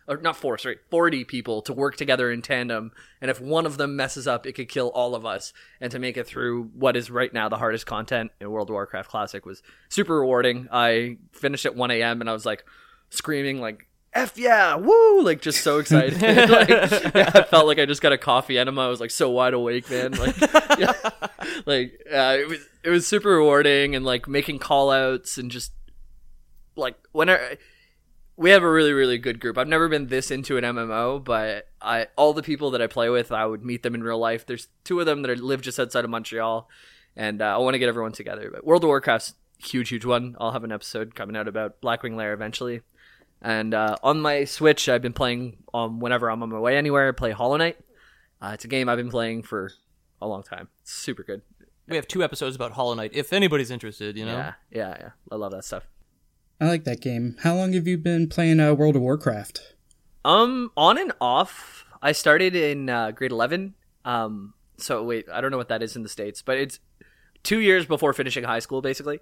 or not 4, sorry, 40 people to work together in tandem. And if one of them messes up, it could kill all of us. And to make it through what is right now the hardest content in World of Warcraft Classic was super rewarding. I finished at 1 a.m. and I was like screaming like, F yeah, woo! Like just so excited. Like, yeah, I felt like I just got a coffee enema. I was like so wide awake, man. Like, yeah, like it was super rewarding, and like making call outs and just like whenever we have a really, really good group. I've never been this into an MMO, but all the people that I play with, I would meet them in real life. There's 2 of them that live just outside of Montreal, and I want to get everyone together. But World of Warcraft's huge one. I'll have an episode coming out about Blackwing Lair eventually. And on my Switch, I've been playing whenever I'm on my way anywhere. I play Hollow Knight. It's a game I've been playing for a long time. It's super good. We have 2 episodes about Hollow Knight, if anybody's interested, you know? Yeah. I love that stuff. I like that game. How long have you been playing World of Warcraft? On and off. I started in grade 11. So wait, I don't know what that is in the States, but it's 2 years before finishing high school, basically.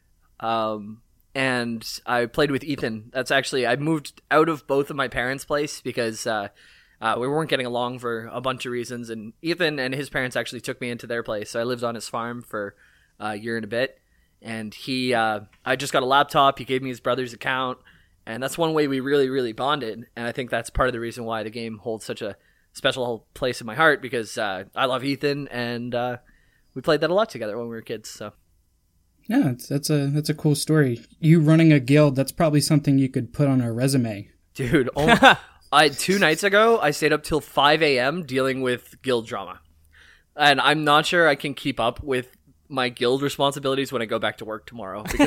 And I played with Ethan. That's actually, I moved out of both of my parents' place because we weren't getting along for a bunch of reasons. And Ethan and his parents actually took me into their place. So I lived on his farm for a year and a bit. And I just got a laptop. He gave me his brother's account. And that's one way we really, really bonded. And I think that's part of the reason why the game holds such a special place in my heart, because I love Ethan, and we played that a lot together when we were kids. So. Yeah, that's a cool story. You running a guild, that's probably something you could put on a resume. Dude, 2 nights ago, I stayed up till 5 a.m. dealing with guild drama. And I'm not sure I can keep up with my guild responsibilities when I go back to work tomorrow, because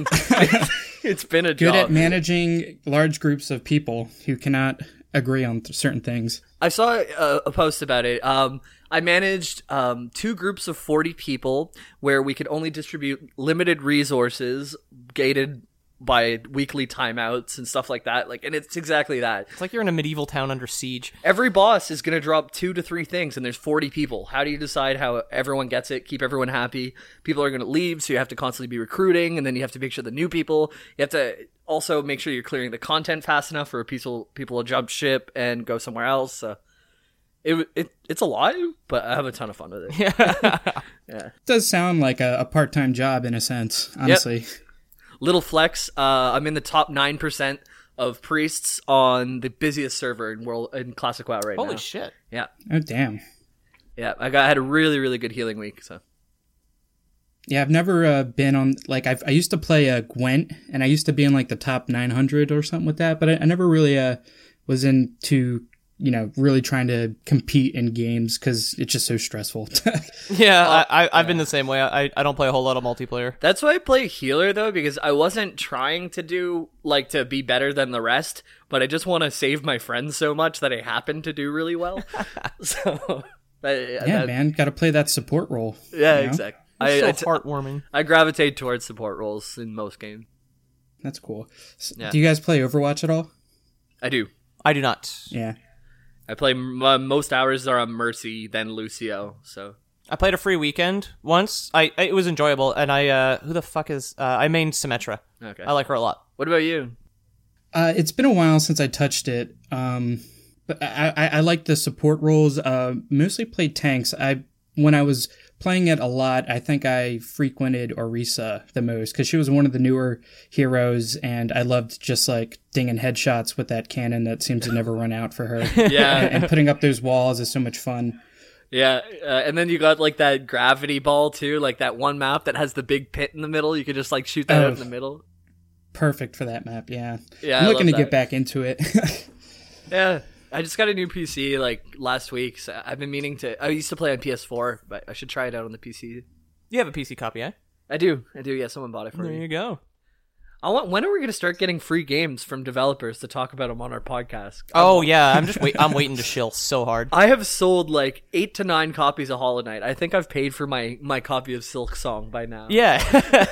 it's been a job. Good at managing large groups of people who cannot agree on certain things. I saw a post about it. I managed 2 groups of 40 people where we could only distribute limited resources gated by weekly timeouts and stuff like that. And it's exactly that. It's like you're in a medieval town under siege. Every boss is going to drop 2 to 3 things, and there's 40 people. How do you decide how everyone gets it, keep everyone happy? People are going to leave, so you have to constantly be recruiting, and then you have to make sure the new people, you have to also make sure you're clearing the content fast enough for people to jump ship and go somewhere else. So it's a lot, but I have a ton of fun with it. Yeah. It does sound like a part-time job in a sense, honestly. Yep. Little flex, I'm in the top 9% of priests on the busiest server in Classic WoW right now. Holy shit. Yeah. Oh, damn. Yeah, I had a really, really good healing week, so. Yeah, I've never been on, I used to play Gwent, and I used to be in, the top 900 or something with that, but I never really was into, really trying to compete in games, because it's just so stressful. Yeah, I've been the same way. I don't play a whole lot of multiplayer. That's why I play healer, though, because I wasn't trying to do, to be better than the rest, but I just want to save my friends so much that I happen to do really well. So, man, gotta play that support role. Yeah, exactly. It's so heartwarming. I gravitate towards support roles in most games. That's cool. Yeah. Do you guys play Overwatch at all? I do. I do not. Yeah. I play most hours are on Mercy, then Lucio. So I played a free weekend once. It was enjoyable, and I who the fuck is I mained Symmetra. Okay, I like her a lot. What about you? It's been a while since I touched it. But I like the support roles. Mostly played tanks. When I was playing it a lot, I think I frequented Orisa the most, because she was one of the newer heroes, and I loved just dinging headshots with that cannon that seems to never run out for her. Yeah. And putting up those walls is so much fun. Yeah, and then you got that gravity ball too, that one map that has the big pit in the middle. You could just shoot that out in the middle. Perfect for that map, yeah. Yeah, I'm looking to get back into it. Yeah. I just got a new PC last week, so I've been meaning to. I used to play on PS4, but I should try it out on the PC. You have a PC copy, eh? I do. Yeah, someone bought it for me. There you go. When are we going to start getting free games from developers to talk about them on our podcast? Yeah, I'm waiting to shill so hard. I have sold 8 to 9 copies of Hollow Knight. I think I've paid for my copy of Silk Song by now. Yeah.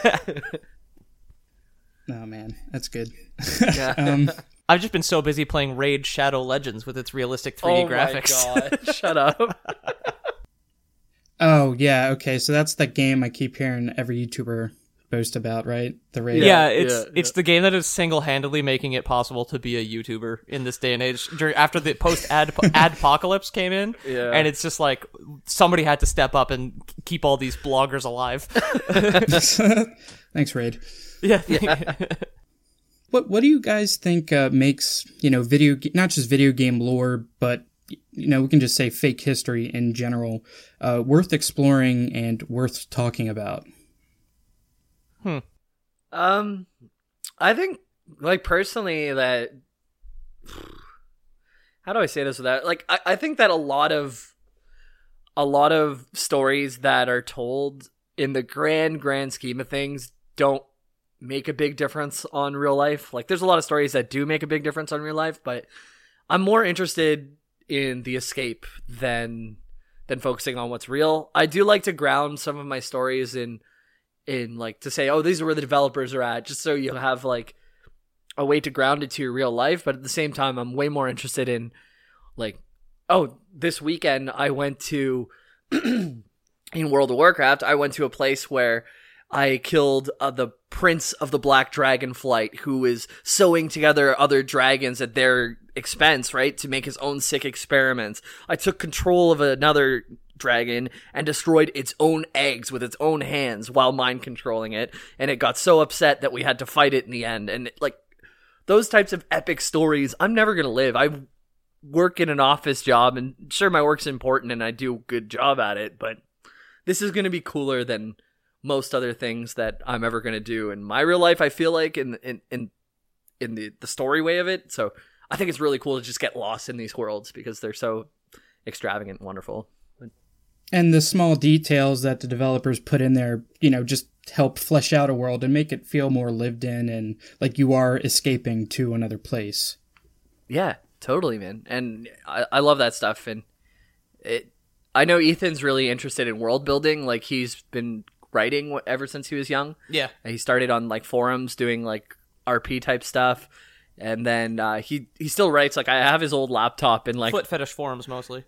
Oh man, that's good. Yeah. I've just been so busy playing Raid Shadow Legends with its realistic 3D graphics. Oh my god, shut up. Oh, yeah, okay, so that's the game I keep hearing every YouTuber boast about, right? The Raid. Yeah, it's the game that is single-handedly making it possible to be a YouTuber in this day and age. After the post-adpocalypse came in, and it's just like somebody had to step up and keep all these bloggers alive. Thanks, Raid. Yeah. What do you guys think makes, not just video game lore, but we can just say fake history in general, worth exploring and worth talking about? I think, like, personally, that, how do I say this without, like, I think that a lot of stories that are told in the grand scheme of things don't make a big difference on real life. Like, there's a lot of stories that do make a big difference on real life, but I'm more interested in the escape than focusing on what's real. I do like to ground some of my stories in like, to say, oh, these are where the developers are at, just so you have like a way to ground it to your real life. But at the same time, I'm way more interested in, like, oh, this weekend I went to in World of Warcraft, I went to a place where I killed the Prince of the Black Dragon Flight, who is sewing together other dragons at their expense, right, to make his own sick experiments. I took control of another dragon and destroyed its own eggs with its own hands while mind controlling it, and it got so upset that we had to fight it in the end. And, like, those types of epic stories, I'm never going to live. I work in an office job, and sure, my work's important and I do a good job at it, but this is going to be cooler than most other things that I'm ever going to do in my real life, I feel like, in the story way of it. So I think it's really cool to just get lost in these worlds because they're so extravagant and wonderful. And the small details that the developers put in there, just help flesh out a world and make it feel more lived in and like you are escaping to another place. Yeah, totally, man. And I love that stuff. And I know Ethan's really interested in world building. Like, he's been writing ever since he was young. Yeah. He started on, like, forums doing, like, RP type stuff. And then he still writes. Like, I have his old laptop and, like, foot fetish forums mostly.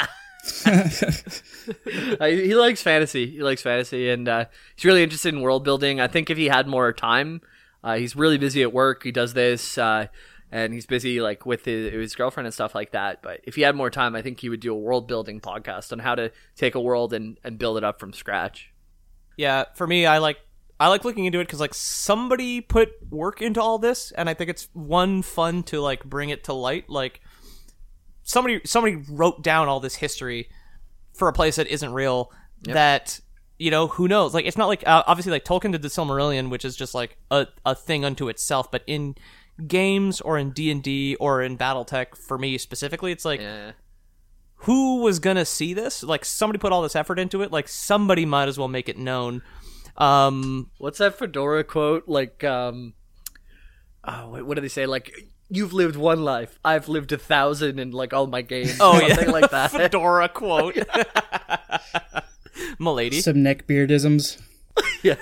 He likes fantasy. And he's really interested in world building. I think if he had more time, he's really busy at work. He does this, and he's busy, like, with his girlfriend and stuff like that. But if he had more time, I think he would do a world building podcast on how to take a world and build it up from scratch. Yeah, for me, I like looking into it because, like, somebody put work into all this, and I think it's fun to, like, bring it to light. Like, somebody wrote down all this history for a place that isn't real. Yep. That, who knows? Like, it's not like, obviously, like, Tolkien did the Silmarillion, which is just, like, a thing unto itself, but in games or in D&D or in BattleTech, for me specifically, it's like, who was gonna see this? Like, somebody put all this effort into it, like, somebody might as well make it known. What's that Fedora quote? Like, what do they say? Like, you've lived one life, I've lived 1,000 in, like, all my games. Oh, something like that. Fedora quote. Milady. Some neckbeardisms. Yeah.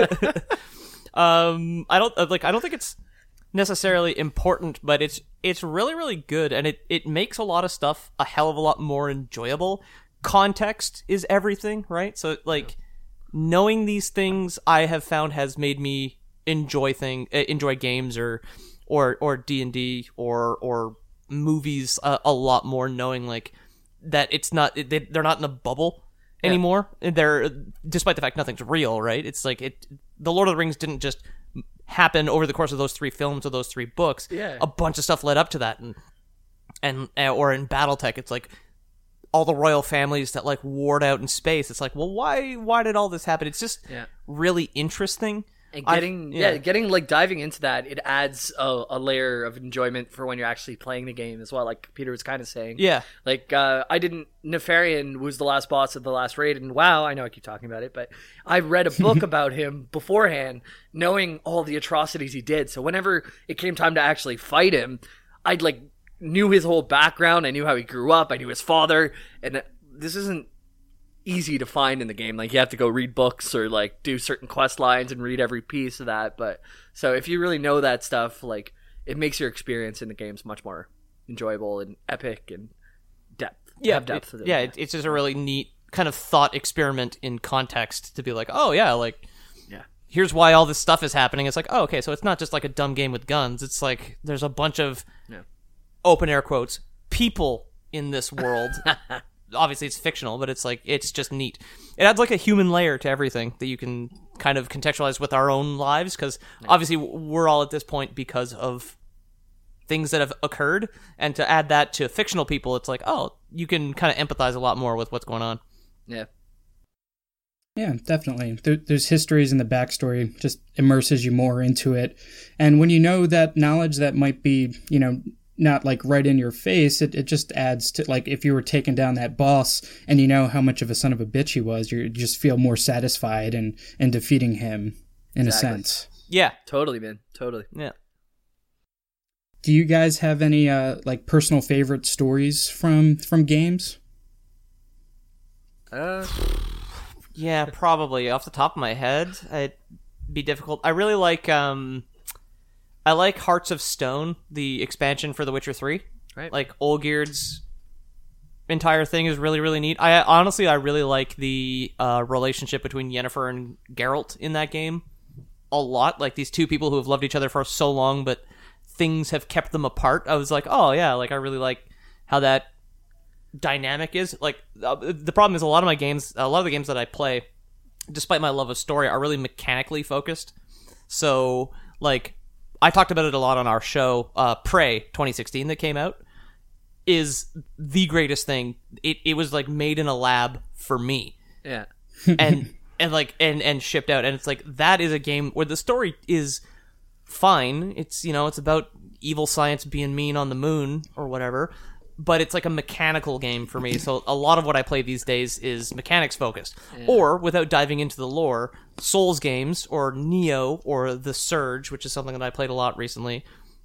I don't think it's necessarily important, but it's really, really good, and it makes a lot of stuff a hell of a lot more enjoyable. Context is everything, right? So, like, knowing these things, I have found, has made me enjoy games or D&D or movies a lot more, knowing, like, that it's not, they're not in a bubble anymore. They're, despite the fact nothing's real, right? It's like, the Lord of the Rings didn't just happen over the course of those 3 films or those 3 books. Yeah. A bunch of stuff led up to that, and or in BattleTech, it's like all the royal families that, like, warred out in space. It's like, well, why did all this happen? It's just really interesting. And getting like diving into that, it adds a layer of enjoyment for when you're actually playing the game as well. Like Peter was kind of saying, like Nefarian was the last boss of the last raid, and wow, I know I keep talking about it, but I read a book about him beforehand, knowing all the atrocities he did. So whenever it came time to actually fight him, I'd like knew his whole background. I knew how he grew up. I knew his father, and this isn't easy to find in the game. Like, you have to go read books or, like, do certain quest lines and read every piece of that. But so if you really know that stuff, like, it makes your experience in the games much more enjoyable and epic and depth. It's just a really neat kind of thought experiment in context to be like, oh yeah, like, here's why all this stuff is happening. It's like, oh, okay, so it's not just like a dumb game with guns. It's like there's a bunch of open air quotes people in this world. Obviously it's fictional, but it's like, it's just neat. It adds like a human layer to everything that you can kind of contextualize with our own lives, because obviously we're all at this point because of things that have occurred, and to add that to fictional people, it's like, oh, you can kind of empathize a lot more with what's going on. Yeah. Yeah, definitely. There's histories in the backstory, just immerses you more into it. And when you know that knowledge that might be, you know, not like right in your face, it just adds to, like, if you were taking down that boss and you know how much of a son of a bitch he was, you just feel more satisfied in defeating him in a sense. Yeah. Totally, man. Totally. Yeah. Do you guys have any like personal favorite stories from games? Yeah, probably. Off the top of my head, it'd be difficult. I really like I like Hearts of Stone, the expansion for The Witcher 3. Right. Like, Olgierd's entire thing is really, really neat. I really like the relationship between Yennefer and Geralt in that game a lot. Like, these two people who have loved each other for so long, but things have kept them apart. I was like, oh, yeah, like, I really like how that dynamic is. Like, the problem is a lot of the games that I play, despite my love of story, are really mechanically focused. So, like, I talked about it a lot on our show. Prey 2016 that came out is the greatest thing. It was like made in a lab for me. Yeah. and shipped out. And it's like, that is a game where the story is fine. It's, you know, it's about evil science being mean on the moon or whatever. But it's like a mechanical game for me. So a lot of what I play these days is mechanics focused. Yeah. Or, without diving into the lore, Souls games or Neo or The Surge, which is something that I played a lot recently,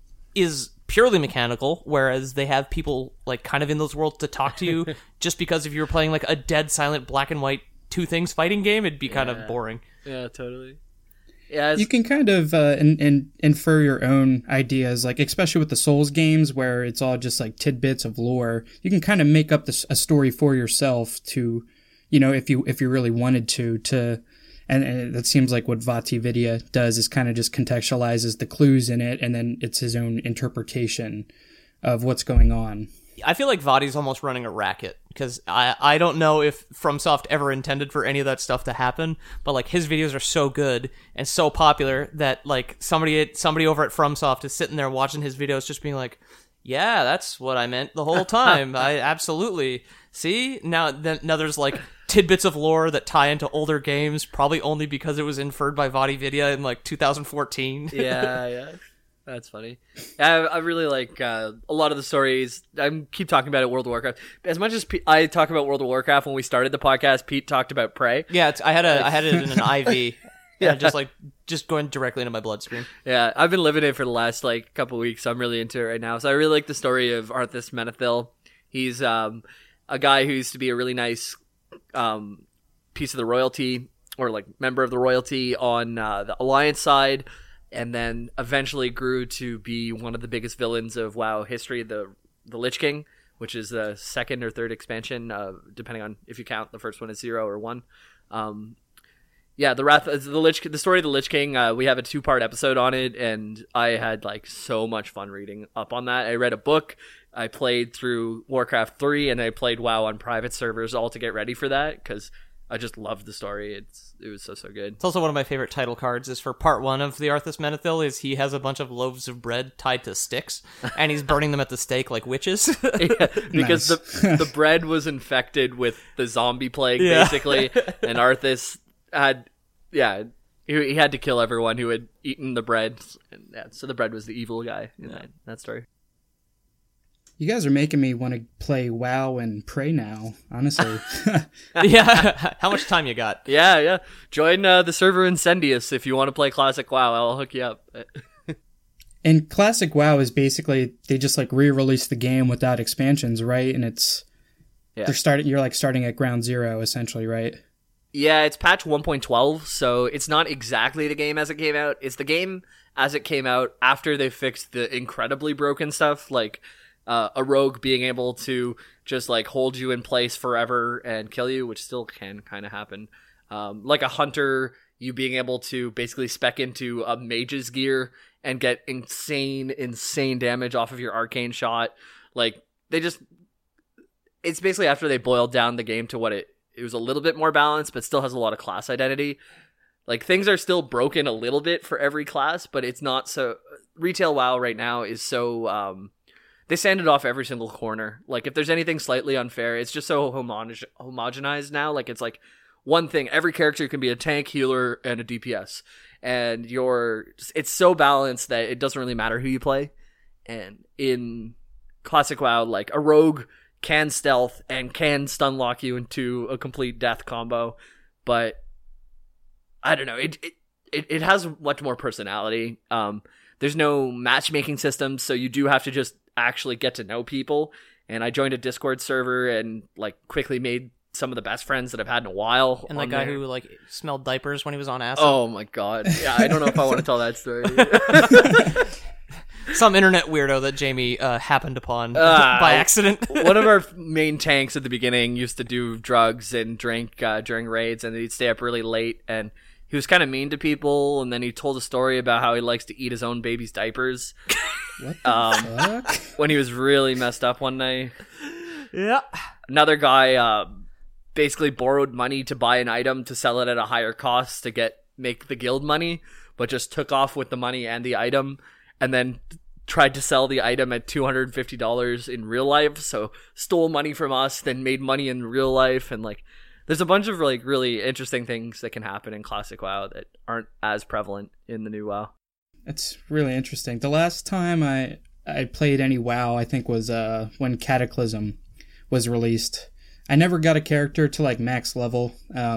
is purely mechanical, whereas they have people like kind of in those worlds to talk to you. Just because if you were playing like a dead silent black and white two things fighting game, it'd be kind of boring. Yeah, totally. Yeah, you can kind of infer your own ideas, like especially with the Souls games where it's all just like tidbits of lore. You can kind of make up a story for yourself to, you know, if you really wanted to, and that seems like what VaatiVidya does, is kind of just contextualizes the clues in it, and then it's his own interpretation of what's going on. I feel like Vaati's almost running a racket, because I don't know if FromSoft ever intended for any of that stuff to happen, but like his videos are so good and so popular that like somebody over at FromSoft is sitting there watching his videos just being like, yeah, that's what I meant the whole time. I absolutely see. Now there's like tidbits of lore that tie into older games, probably only because it was inferred by VaatiVidya in like 2014. Yeah. That's funny. I really like a lot of the stories. I keep talking about it, World of Warcraft. As much as I talk about World of Warcraft when we started the podcast, Pete talked about Prey. Yeah, I had it in an IV. Yeah, just going directly into my bloodstream. Yeah, I've been living it for the last like couple weeks, so I'm really into it right now. So I really like the story of Arthas Menethil. He's a guy who used to be a really nice piece of the royalty, or like member of the royalty on the Alliance side, and then eventually grew to be one of the biggest villains of WoW history, the Lich King, which is the second or third expansion, depending on if you count the first one as 0 or 1. Yeah, the story of the Lich King. We have a 2-part episode on it, and I had like so much fun reading up on that. I read a book, I played through Warcraft 3, and I played WoW on private servers all to get ready for that, because I just loved the story. It was so good. It's also one of my favorite title cards. Is for part 1 of the Arthas Menethil. Is he has a bunch of loaves of bread tied to sticks, and he's burning them at the stake like witches. Yeah, because the bread was infected with the zombie plague, basically, and Arthas had he had to kill everyone who had eaten the bread, and so the bread was the evil guy in that story. You guys are making me want to play WoW and Prey now, honestly. Yeah, how much time you got? Yeah. Join the server Incendius if you want to play Classic WoW. I'll hook you up. And Classic WoW is basically, they just like re-release the game without expansions, right? And it's you're starting at ground zero, essentially, right? Yeah, it's patch 1.12, so it's not exactly the game as it came out. It's the game as it came out after they fixed the incredibly broken stuff, like a rogue being able to just like hold you in place forever and kill you, which still can kind of happen. Like a hunter, you being able to basically spec into a mage's gear and get insane damage off of your arcane shot. Like, it's basically after they boiled down the game to what it was a little bit more balanced, but still has a lot of class identity. Like, things are still broken a little bit for every class, but it's not so... Retail WoW right now is so... they sanded off every single corner. Like, if there's anything slightly unfair, it's just so homogenized now. Like, it's like one thing. Every character can be a tank, healer, and a DPS. And it's so balanced that it doesn't really matter who you play. And in Classic WoW, like, a rogue can stealth and can stun lock you into a complete death combo. But I don't know. It has much more personality. There's no matchmaking system, so you do have to just actually get to know people. And I joined a Discord server and like quickly made some of the best friends that I've had in a while. And the guy who like smelled diapers when he was on acid. Oh my god. Yeah, I don't know if I want to tell that story. Some internet weirdo that Jamie happened upon by accident. One of our main tanks at the beginning used to do drugs and drink during raids, and he'd stay up really late, and he was kind of mean to people, and then he told a story about how he likes to eat his own baby's diapers. What the fuck? When he was really messed up one night. Yeah. Another guy basically borrowed money to buy an item to sell it at a higher cost to make the guild money, but just took off with the money and the item, and then tried to sell the item at $250 in real life, so stole money from us, then made money in real life, and like there's a bunch of like really interesting things that can happen in Classic WoW that aren't as prevalent in the new WoW. It's really interesting. The last time I played any WoW, I think, was when Cataclysm was released. I never got a character to like max level.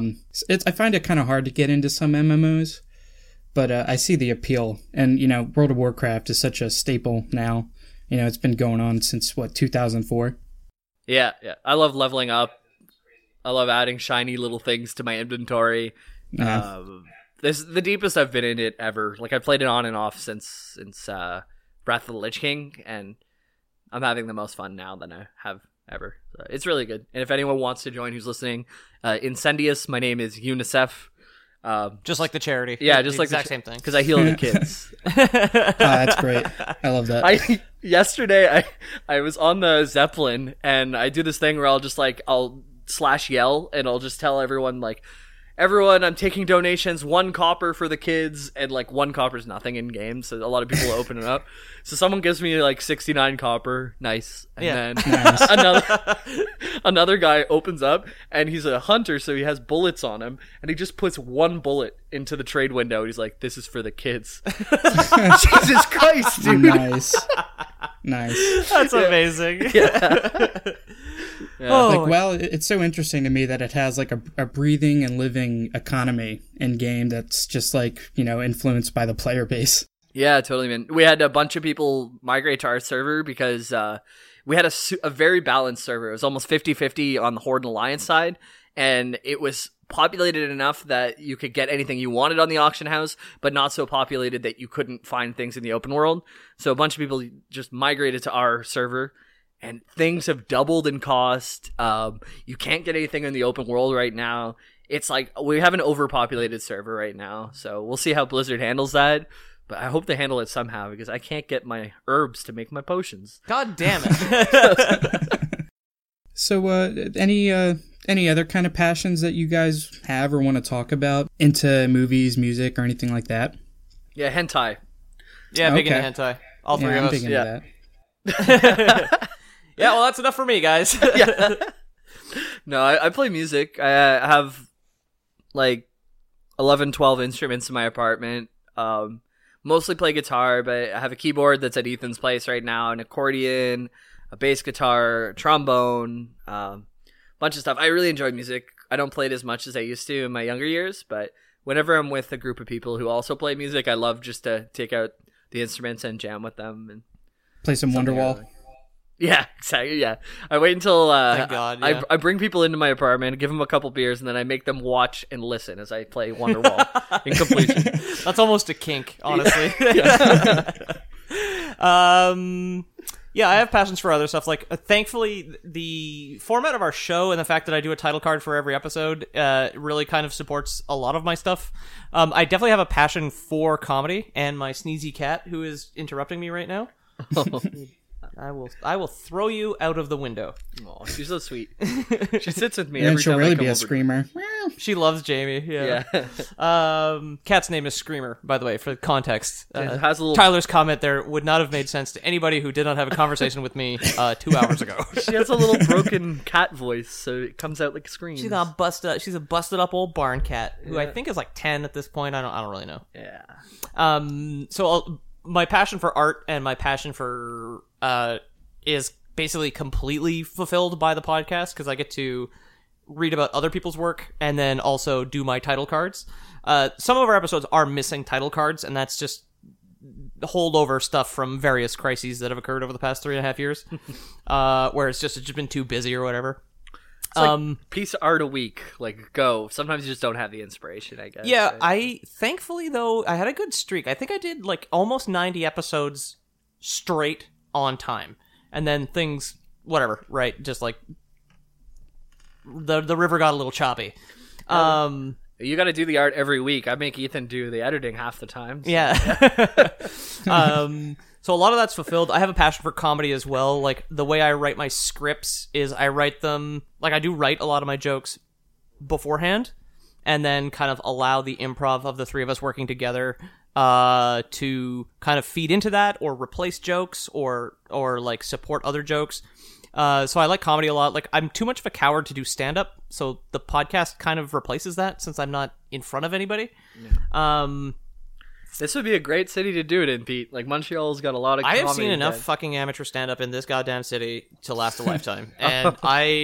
I find it kind of hard to get into some MMOs, but I see the appeal. And, you know, World of Warcraft is such a staple now. You know, it's been going on since, 2004? Yeah. I love leveling up. I love adding shiny little things to my inventory. This is the deepest I've been in it ever. Like, I've played it on and off since Wrath of the Lich King, and I'm having the most fun now than I have ever. So it's really good. And if anyone wants to join who's listening, Incendius, my name is UNICEF. Just like the charity. Yeah, just the like exact same thing. Because I heal the kids. That's great. I love that. Yesterday, I was on the Zeppelin, and I do this thing where I'll slash yell, and I'll just tell everyone, like, everyone, I'm taking donations, 1 copper for the kids, and like 1 copper's nothing in game, so a lot of people open it up. So someone gives me like 69 copper, nice. And then Nice. another guy opens up, and he's a hunter, so he has bullets on him, and he just puts 1 bullet into the trade window, and he's like, this is for the kids. Jesus Christ, dude. Nice. That's amazing. Yeah. Oh, Like, well, it's so interesting to me that it has like a breathing and living economy in game that's just like, you know, influenced by the player base. Yeah, totally, man. We had a bunch of people migrate to our server because we had a very balanced server. It was almost 50-50 on the Horde and Alliance side, and it was populated enough that you could get anything you wanted on the auction house, but not so populated that you couldn't find things in the open world. So a bunch of people just migrated to our server, and things have doubled in cost. You can't get anything in the open world right now. It's like we have an overpopulated server right now, so we'll see how Blizzard handles that. But I hope they handle it somehow, because I can't get my herbs to make my potions. God damn it. So, any other kind of passions that you guys have or want to talk about into movies, music, or anything like that? Yeah, hentai. Yeah, big Okay. into hentai. All three I'm of us. big into yeah. that. Yeah, well, that's enough for me, guys. No, I play music. I have like 11, 12 instruments in my apartment. Mostly play guitar, but I have a keyboard that's at Ethan's place right now, an accordion, a bass guitar, trombone, bunch of stuff. I really enjoy music. I don't play it as much as I used to in my younger years, but whenever I'm with a group of people who also play music, I love just to take out the instruments and jam with them. And Play some Wonderwall. yeah, exactly. Yeah, I wait until Thank God, yeah. I bring people into my apartment, give them a couple beers, and then I make them watch and listen as I play Wonderwall in completion. That's almost a kink, honestly. Yeah, I have passions for other stuff. Like, thankfully, the format of our show and the fact that I do a title card for every episode really kind of supports a lot of my stuff. I definitely have a passion for comedy, and my sneezy cat, who is interrupting me right now. I will throw you out of the window. Oh, she's so sweet. She sits with me And every she'll time really I come be a over. screamer. She loves Jamie. Yeah. Cat's name is Screamer, by the way, for context. It has a little- Tyler's comment there would not have made sense to anybody who did not have a conversation with me 2 hours ago. She has a little broken cat voice, so it comes out like screams. She's not busted. She's a busted up old barn cat who I think is like 10 at this point. I don't really know. Yeah. My passion for art and my passion for is basically completely fulfilled by the podcast because I get to read about other people's work and then also do my title cards. Some of our episodes are missing title cards, and that's just holdover stuff from various crises that have occurred over the past 3.5 years, where it's just been too busy or whatever. It's like piece of art a week. Like, go. Sometimes you just don't have the inspiration, I guess. Yeah, right? thankfully, though, I had a good streak. I think I did, like, almost 90 episodes straight on time. And then things, whatever, right? Just, like, the river got a little choppy. You got to do the art every week. I make Ethan do the editing half the time. So. Yeah. So a lot of that's fulfilled. I have a passion for comedy as well. Like, the way I write my scripts is I write them... Like, I do write a lot of my jokes beforehand, and then kind of allow the improv of the three of us working together to kind of feed into that, or replace jokes, or like, support other jokes. So I like comedy a lot. Like, I'm too much of a coward to do stand-up, so the podcast kind of replaces that, since I'm not in front of anybody. Yeah. This would be a great city to do it in, Pete. Like, Montreal's got a lot of I comedy. have seen enough dead. fucking amateur stand-up in this goddamn city to last a lifetime. And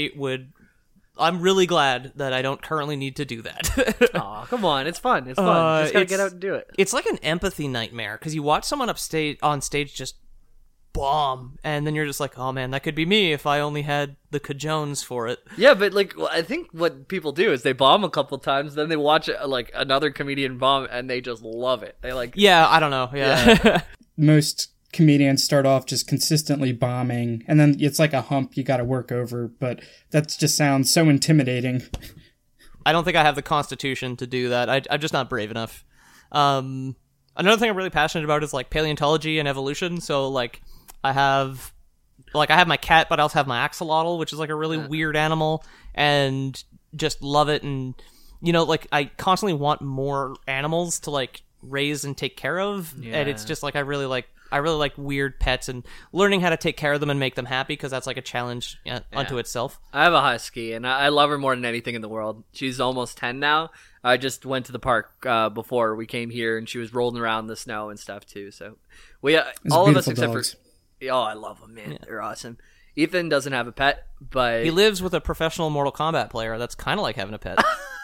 I'm really glad that I don't currently need to do that. Aw, come on. It's fun. It's fun. You just gotta get out and do it. It's like an empathy nightmare, because you watch someone on stage just bomb, and then you're just like, oh man, that could be me if I only had the cajones for it. Yeah, but like, I think what people do is they bomb a couple times, then they watch like another comedian bomb, and they just love it. They like, Yeah, I don't know. Yeah. Most comedians start off just consistently bombing, and then it's like a hump you gotta work over, but that just sounds so intimidating. I don't think I have the constitution to do that. I'm just not brave enough. Another thing I'm really passionate about is like paleontology and evolution. So like I have my cat, but I also have my axolotl, which is like a really weird animal, and just love it. And you know, like I constantly want more animals to like raise and take care of. Yeah. And it's just like I really like weird pets, and learning how to take care of them and make them happy, because that's like a challenge unto itself. I have a husky, and I love her more than anything in the world. She's almost 10 now. I just went to the park before we came here, and she was rolling around in the snow and stuff too. So we all of us beautiful except dogs. for I love them, man. Yeah. They're awesome. Ethan doesn't have a pet, but He lives with a professional Mortal Kombat player. That's kind of like having a pet.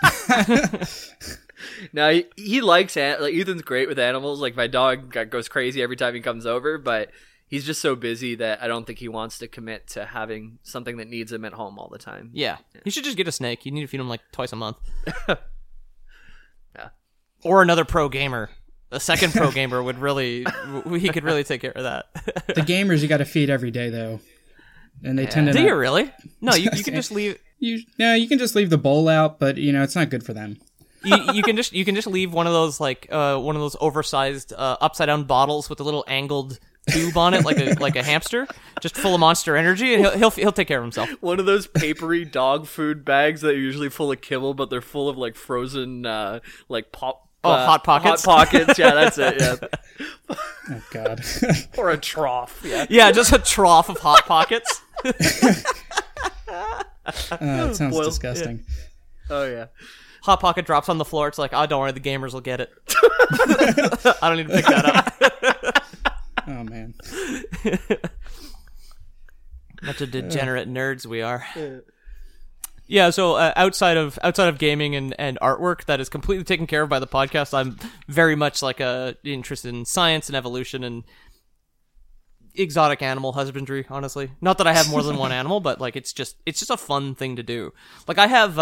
no, he likes like Ethan's great with animals. Like my dog goes crazy every time he comes over, but he's just so busy that I don't think he wants to commit to having something that needs him at home all the time. Yeah. You should just get a snake. You need to feed him like twice a month. Yeah. Or another pro gamer. A second pro gamer he could really take care of that. The gamers you gotta feed every day, though. And they tend to Do not- you really? No, you can just leave... you can just leave the bowl out, but it's not good for them. you can just leave one of those oversized upside down bottles with a little angled tube on it, like a hamster, just full of Monster Energy, and he'll take care of himself. One of those papery dog food bags that are usually full of kibble, but they're full of like frozen like pop. Hot Pockets. Hot Pockets, yeah, that's it. Yeah, Oh God. or a trough. Yeah, Yeah, just a trough of Hot Pockets. It sounds Boiled- disgusting. Oh yeah. Hot Pocket drops on the floor. It's like, oh, don't worry, the gamers will get it. I don't need to pick that up. Oh man. Bunch of degenerate nerds we are. Yeah, so outside of gaming and artwork that is completely taken care of by the podcast, I'm very much like interested in science and evolution and exotic animal husbandry, honestly. Not that I have more than one animal, but like it's just a fun thing to do. Like I have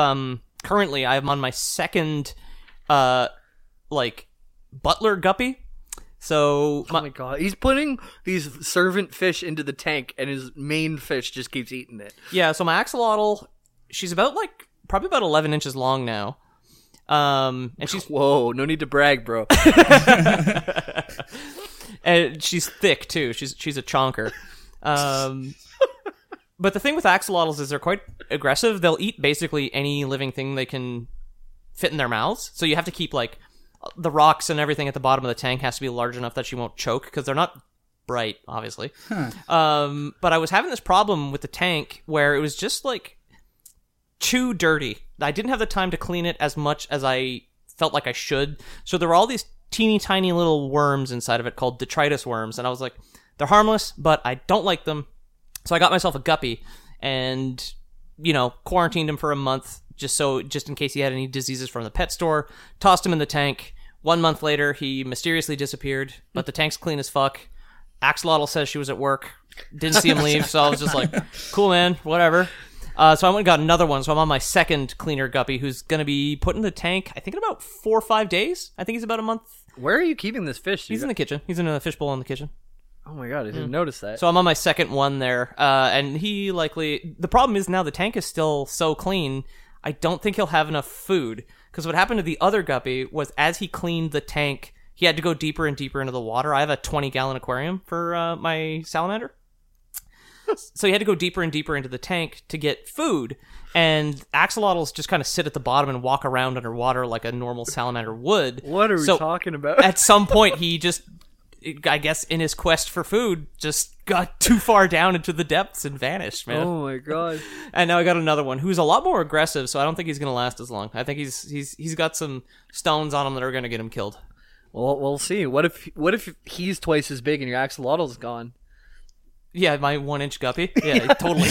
currently I'm on my second like butler guppy. So Oh my god, he's putting these servant fish into the tank, and his main fish just keeps eating it. yeah, so my axolotl, she's probably about 11 inches long now. And she's Whoa, no need to brag, bro. and she's thick too. She's a chonker. But the thing with axolotls is they're quite aggressive. They'll eat basically any living thing they can fit in their mouths. So you have to keep like the rocks and everything at the bottom of the tank has to be large enough that she won't choke because they're not bright, obviously. But I was having this problem with the tank where it was just like too dirty. I didn't have the time to clean it as much as I felt like I should. So there were all these teeny tiny little worms inside of it called detritus worms. And I was like, they're harmless, but I don't like them. So I got myself a guppy and, quarantined him for a month just in case he had any diseases from the pet store. Tossed him in the tank. 1 month later, he mysteriously disappeared, but the tank's clean as fuck. Axolotl says she was at work. Didn't see him leave, so I was just like, cool, man, whatever. So I went and got another one. So I'm on my second cleaner guppy who's going to be put in the tank, I think in about 4 or 5 days. I think he's about a month. Where are you keeping this fish? He's in the kitchen. He's in a fishbowl in the kitchen. Oh my god, I didn't notice that. So I'm on my second one there. And the problem is now the tank is still so clean, I don't think he'll have enough food. Because what happened to the other guppy was as he cleaned the tank, he had to go deeper and deeper into the water. I have a 20-gallon aquarium for my salamander. So he had to go deeper and deeper into the tank to get food. And axolotls just kind of sit at the bottom and walk around underwater like a normal salamander would. What are we talking about? At some point, he just, I guess, in his quest for food, just got too far down into the depths and vanished, man. Oh my god. And now I got another one who's a lot more aggressive, so I don't think he's going to last as long. I think he's got some stones on him that are going to get him killed. Well, we'll see. What if he's twice as big and your axolotl's gone? Yeah, my 1-inch guppy. Yeah, totally.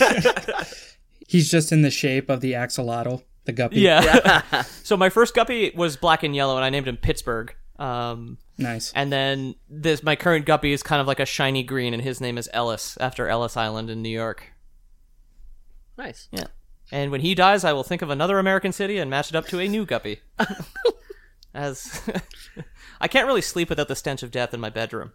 He's just in the shape of the axolotl, the guppy. Yeah. So my first guppy was black and yellow, and I named him Pittsburgh. Nice. And then my current guppy is kind of like a shiny green, and his name is Ellis, after Ellis Island in New York. Nice. Yeah. And when he dies, I will think of another American city and match it up to a new guppy. As I can't really sleep without the stench of death in my bedroom.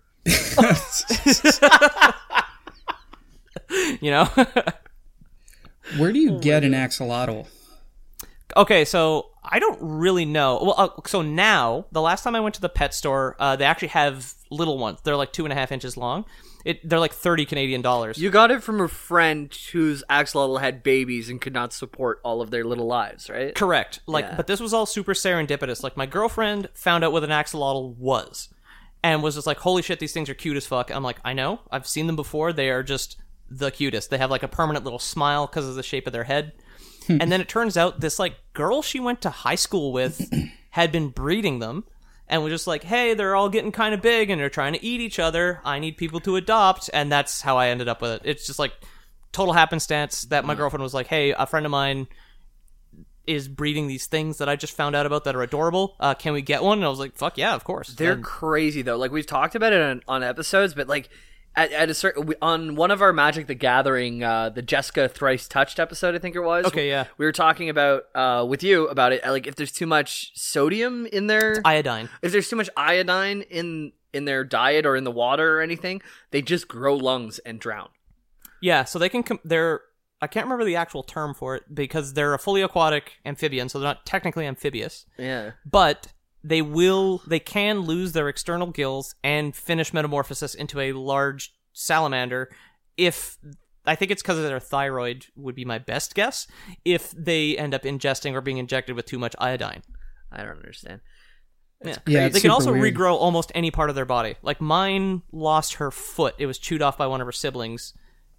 Where do you get an axolotl? Okay, so I don't really know. Well, so now, the last time I went to the pet store, they actually have little ones. They're like 2.5 inches long. They're like $30 Canadian. You got it from a friend whose axolotl had babies and could not support all of their little lives, right? Correct. Yeah. But this was all super serendipitous. Like, my girlfriend found out what an axolotl was and was just like, holy shit, these things are cute as fuck. I'm like, I know. I've seen them before. They are just the cutest. They have like a permanent little smile because of the shape of their head. And then it turns out this like girl she went to high school with had been breeding them and was just like, hey, they're all getting kind of big and they're trying to eat each other. I need people to adopt. And that's how I ended up with it. It's just like total happenstance that my girlfriend was like, hey, a friend of mine is breeding these things that I just found out about that are adorable. Can we get one? And I was like, fuck yeah, of course. They're crazy though. Like, we've talked about it on episodes, but like at a certain, on one of our Magic the Gathering, the Jessica Thrice Touched episode, I think it was. Okay, yeah. We were talking about with you about it. Like, if there's too much sodium in their iodine, if there's too much iodine in their diet or in the water or anything, they just grow lungs and drown. Yeah, so they can. I can't remember the actual term for it because they're a fully aquatic amphibian, so they're not technically amphibious. Yeah, but they can lose their external gills and finish metamorphosis into a large salamander if, I think it's because of their thyroid would be my best guess, if they end up ingesting or being injected with too much iodine. I don't understand. Yeah, they can also weird. regrow almost any part of their body. Like, mine lost her foot. It was chewed off by one of her siblings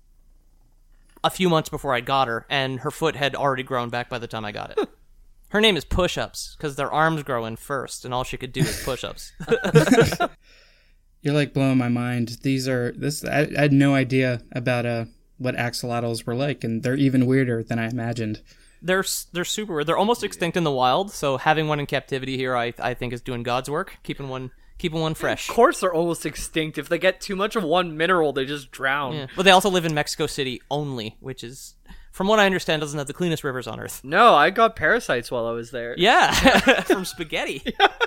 a few months before I got her, and her foot had already grown back by the time I got it. Her name is Push-Ups, because their arms grow in first, and all she could do is push-ups. You're like blowing my mind. I had no idea about what axolotls were like, and they're even weirder than I imagined. They're super weird. They're almost extinct in the wild, so having one in captivity here, I think, is doing God's work, keeping one fresh. Of course they're almost extinct. If they get too much of one mineral, they just drown. Yeah. But they also live in Mexico City only, which is, from what I understand, doesn't have the cleanest rivers on Earth. No, I got parasites while I was there. Yeah, from spaghetti.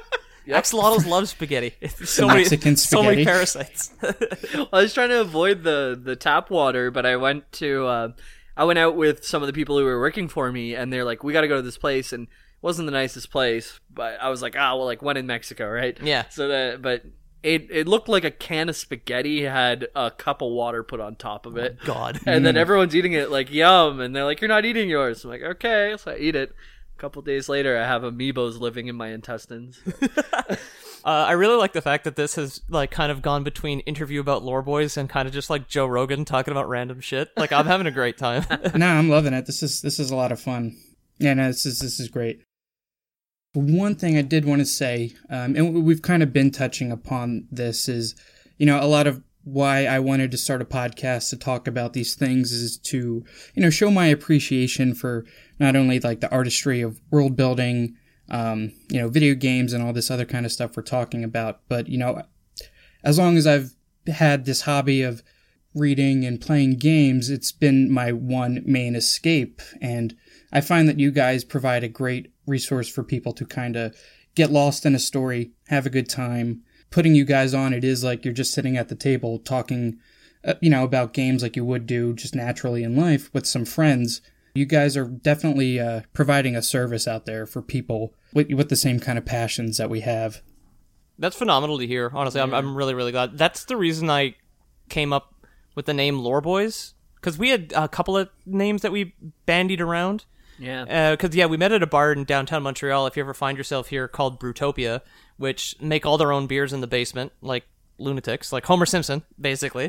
Axolotls love spaghetti. There's so Mexican so many spaghetti. parasites. I was trying to avoid the tap water, but I went out with some of the people who were working for me, and they're like, "We got to go to this place," and it wasn't the nicest place, but I was like, when in Mexico, right? Yeah. But it looked like a can of spaghetti had a cup of water put on top of it. God. And then everyone's eating it like, yum, and they're like, "You're not eating yours." I'm like, okay, so I eat it. A couple days later, I have amoebas living in my intestines. I really like the fact that this has like kind of gone between interview about Lore Boys and kind of just like Joe Rogan talking about random shit. Like, I'm having a great time. No, I'm loving it. This is a lot of fun. Yeah, no, this is great. One thing I did want to say, and we've kind of been touching upon this, is, a lot of why I wanted to start a podcast to talk about these things is to, show my appreciation for not only like the artistry of world building, video games and all this other kind of stuff we're talking about, but, as long as I've had this hobby of reading and playing games, it's been my one main escape. And I find that you guys provide a great resource for people to kind of get lost in a story, have a good time. Putting you guys on, it is like you're just sitting at the table talking, about games like you would do just naturally in life with some friends. You guys are definitely providing a service out there for people with the same kind of passions that we have. That's phenomenal to hear. Honestly, I'm really, really glad. That's the reason I came up with the name Lore Boys, because we had a couple of names that we bandied around. Yeah. Because, we met at a bar in downtown Montreal, if you ever find yourself here, called Brewtopia, which make all their own beers in the basement, like lunatics, like Homer Simpson, basically.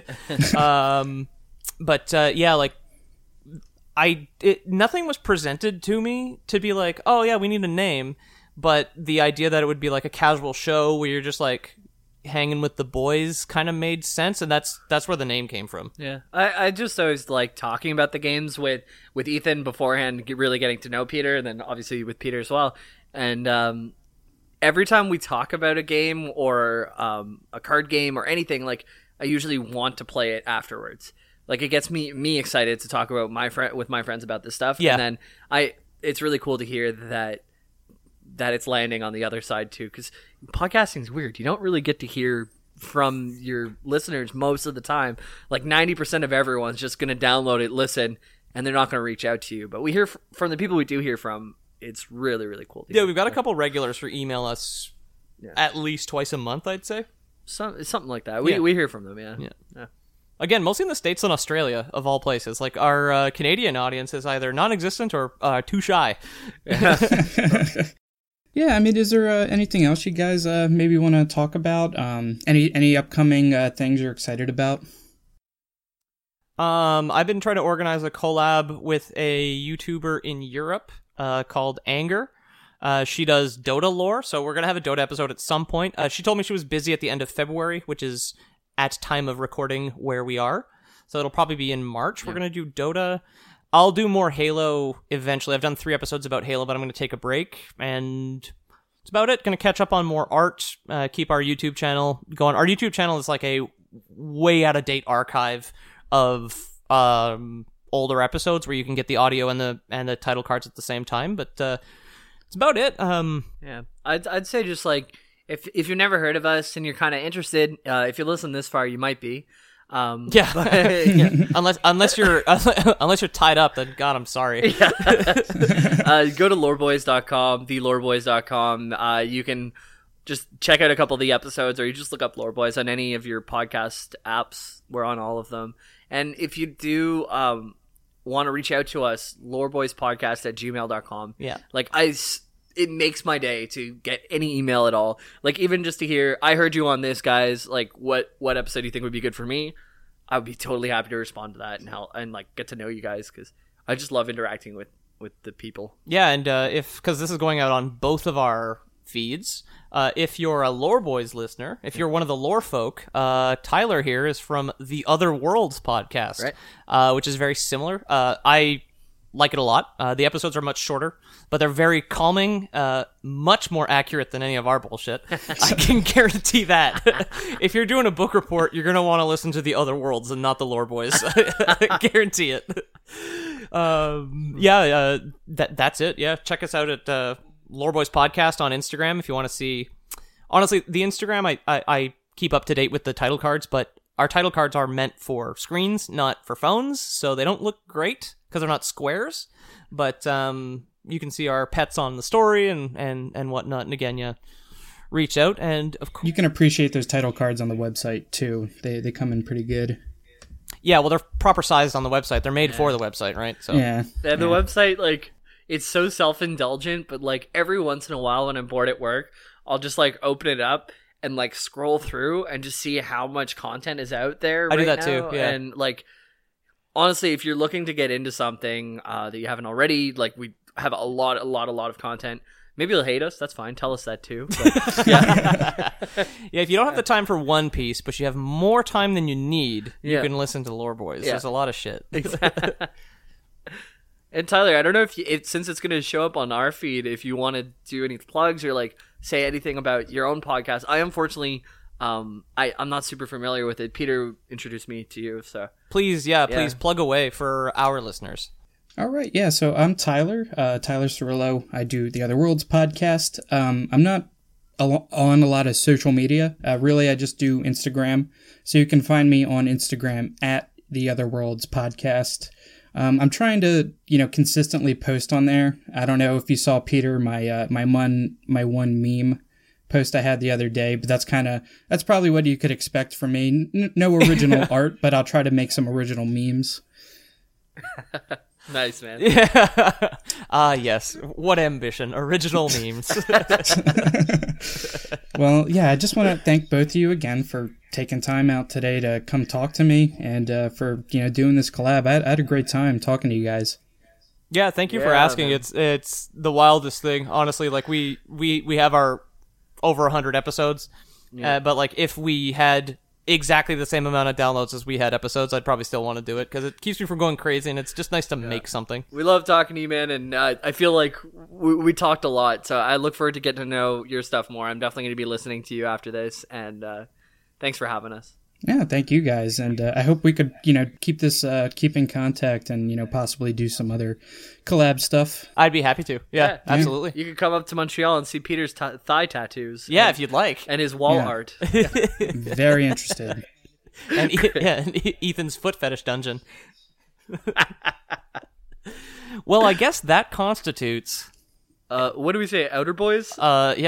Nothing was presented to me to be like, oh, yeah, we need a name. But the idea that it would be like a casual show where you're just like hanging with the boys kind of made sense, and that's where the name came from. Yeah, I just always like talking about the games with Ethan beforehand, really getting to know Peter, and then obviously with Peter as well. And every time we talk about a game or a card game or anything, like I usually want to play it afterwards. Like it gets me excited to talk about with my friends about this stuff. Yeah. And then it's really cool to hear that it's landing on the other side too, because podcasting is weird. You don't really get to hear from your listeners most of the time. Like 90% of everyone's just going to download it, listen, and they're not going to reach out to you. But we hear from the people we do hear from. It's really, really cool. Yeah, we've got a couple regulars who email us at least twice a month, I'd say. Something like that. We hear from them, yeah. Again, mostly in the States and Australia, of all places. Like, our Canadian audience is either non-existent or too shy. Yeah, I mean, is there anything else you guys maybe want to talk about? Any upcoming things you're excited about? I've been trying to organize a collab with a YouTuber in Europe called Anger. She does Dota lore, so we're going to have a Dota episode at some point. She told me she was busy at the end of February, which is at time of recording where we are. So it'll probably be in March. Yeah. We're going to do Dota. I'll do more Halo eventually. I've done 3 episodes about Halo, but I'm going to take a break, and that's about it. Going to catch up on more art, keep our YouTube channel going. Our YouTube channel is like a way out-of-date archive of older episodes where you can get the audio and the title cards at the same time, but that's about it. Yeah, I'd say just like if you've never heard of us and you're kind of interested, if you listen this far, you might be. Yeah. Unless you're tied up, then God, I'm sorry. Yeah. Go to loreboys.com, theloreboys.com. You can just check out a couple of the episodes, or you just look up Lore Boys on any of your podcast apps. We're on all of them. And if you do want to reach out to us, loreboyspodcast@gmail.com. Yeah. Like it makes my day to get any email at all. Like even just to hear, I heard you on this, guys. Like what episode do you think would be good for me? I would be totally happy to respond to that and like get to know you guys, because I just love interacting with the people. Yeah, and because this is going out on both of our feeds, if you're a Lore Boys listener, if you're one of the lore folk, Tyler here is from the Other Worlds podcast, right. Which is very similar. I like it a lot. The episodes are much shorter, but they're very calming, much more accurate than any of our bullshit. I can guarantee that. If you're doing a book report, you're going to want to listen to the Other Worlds and not the Lore Boys. I guarantee it. That's it. Yeah, check us out at Lore Boys Podcast on Instagram if you want to see honestly, the Instagram, I keep up to date with the title cards, but our title cards are meant for screens, not for phones, so they don't look great because they're not squares. But you can see our pets on the story and whatnot. And again, yeah, reach out, and of course you can appreciate those title cards on the website too. They come in pretty good. Yeah, well, they're proper sized on the website. They're made for the website, right? So Yeah. And the website, like, it's so self-indulgent, but like every once in a while when I'm bored at work, I'll just like open it up and like scroll through and just see how much content is out there. I do right that too, now. yeah. And like, honestly, if you're looking to get into something that you haven't already, like, we have a lot of content. Maybe you'll hate us. That's fine. Tell us that too. But, yeah. Yeah, if you don't have the time for One Piece, but you have more time than you need, you can listen to Lore Boys. Yeah. There's a lot of shit. And Tyler, I don't know if since it's going to show up on our feed, if you want to do any plugs or like say anything about your own podcast. I unfortunately, I'm not super familiar with it. Peter introduced me to you, so Please plug away for our listeners. All right, yeah, so I'm Tyler Cirillo. I do the Other Worlds podcast. I'm not on a lot of social media. Really, I just do Instagram. So you can find me on Instagram at the Other Worlds podcast. I'm trying to, consistently post on there. I don't know if you saw, Peter, my one meme post I had the other day, but that's probably what you could expect from me. No original art, but I'll try to make some original memes. nice, man. Yeah. Yes. What ambition. Original memes. Well, yeah, I just want to thank both of you again for taking time out today to come talk to me and for, doing this collab. I had a great time talking to you guys. Yeah, thank you for asking. Man. It's the wildest thing, honestly. Like we have our over 100 episodes, but like if we had exactly the same amount of downloads as we had episodes, I'd probably still want to do it because it keeps me from going crazy, and it's just nice to make something. We love talking to you, man, and I feel like we talked a lot, so I look forward to getting to know your stuff more. I'm definitely going to be listening to you after this, and thanks for having us. Yeah, thank you guys, and I hope we could, keep in contact and, possibly do some other collab stuff. I'd be happy to. Yeah, absolutely. You could come up to Montreal and see Peter's thigh tattoos. Yeah, if you'd like. And his wall art. Very interested. and Ethan's foot fetish dungeon. Well, I guess that constitutes... what do we say? Outer Boys? An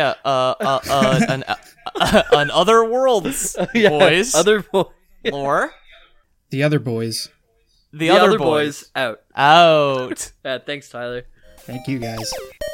Other Worlds boys. Other Boys. Lore. The Other Boys. The Other Boys out. Out. Yeah, thanks, Tyler. Thank you guys.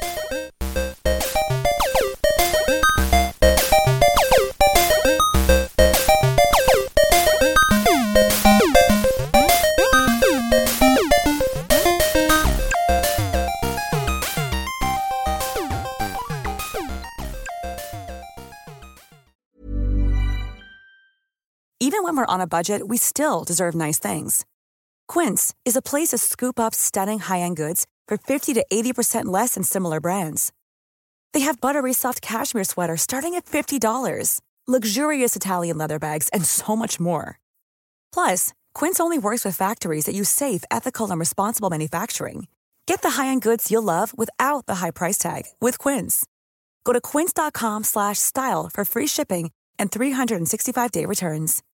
Even when we're on a budget, we still deserve nice things. Quince is a place to scoop up stunning high-end goods for 50 to 80% less than similar brands. They have buttery soft cashmere sweaters starting at $50, luxurious Italian leather bags, and so much more. Plus, Quince only works with factories that use safe, ethical, and responsible manufacturing. Get the high-end goods you'll love without the high price tag with Quince. Go to quince.com/style for free shipping and 365-day returns.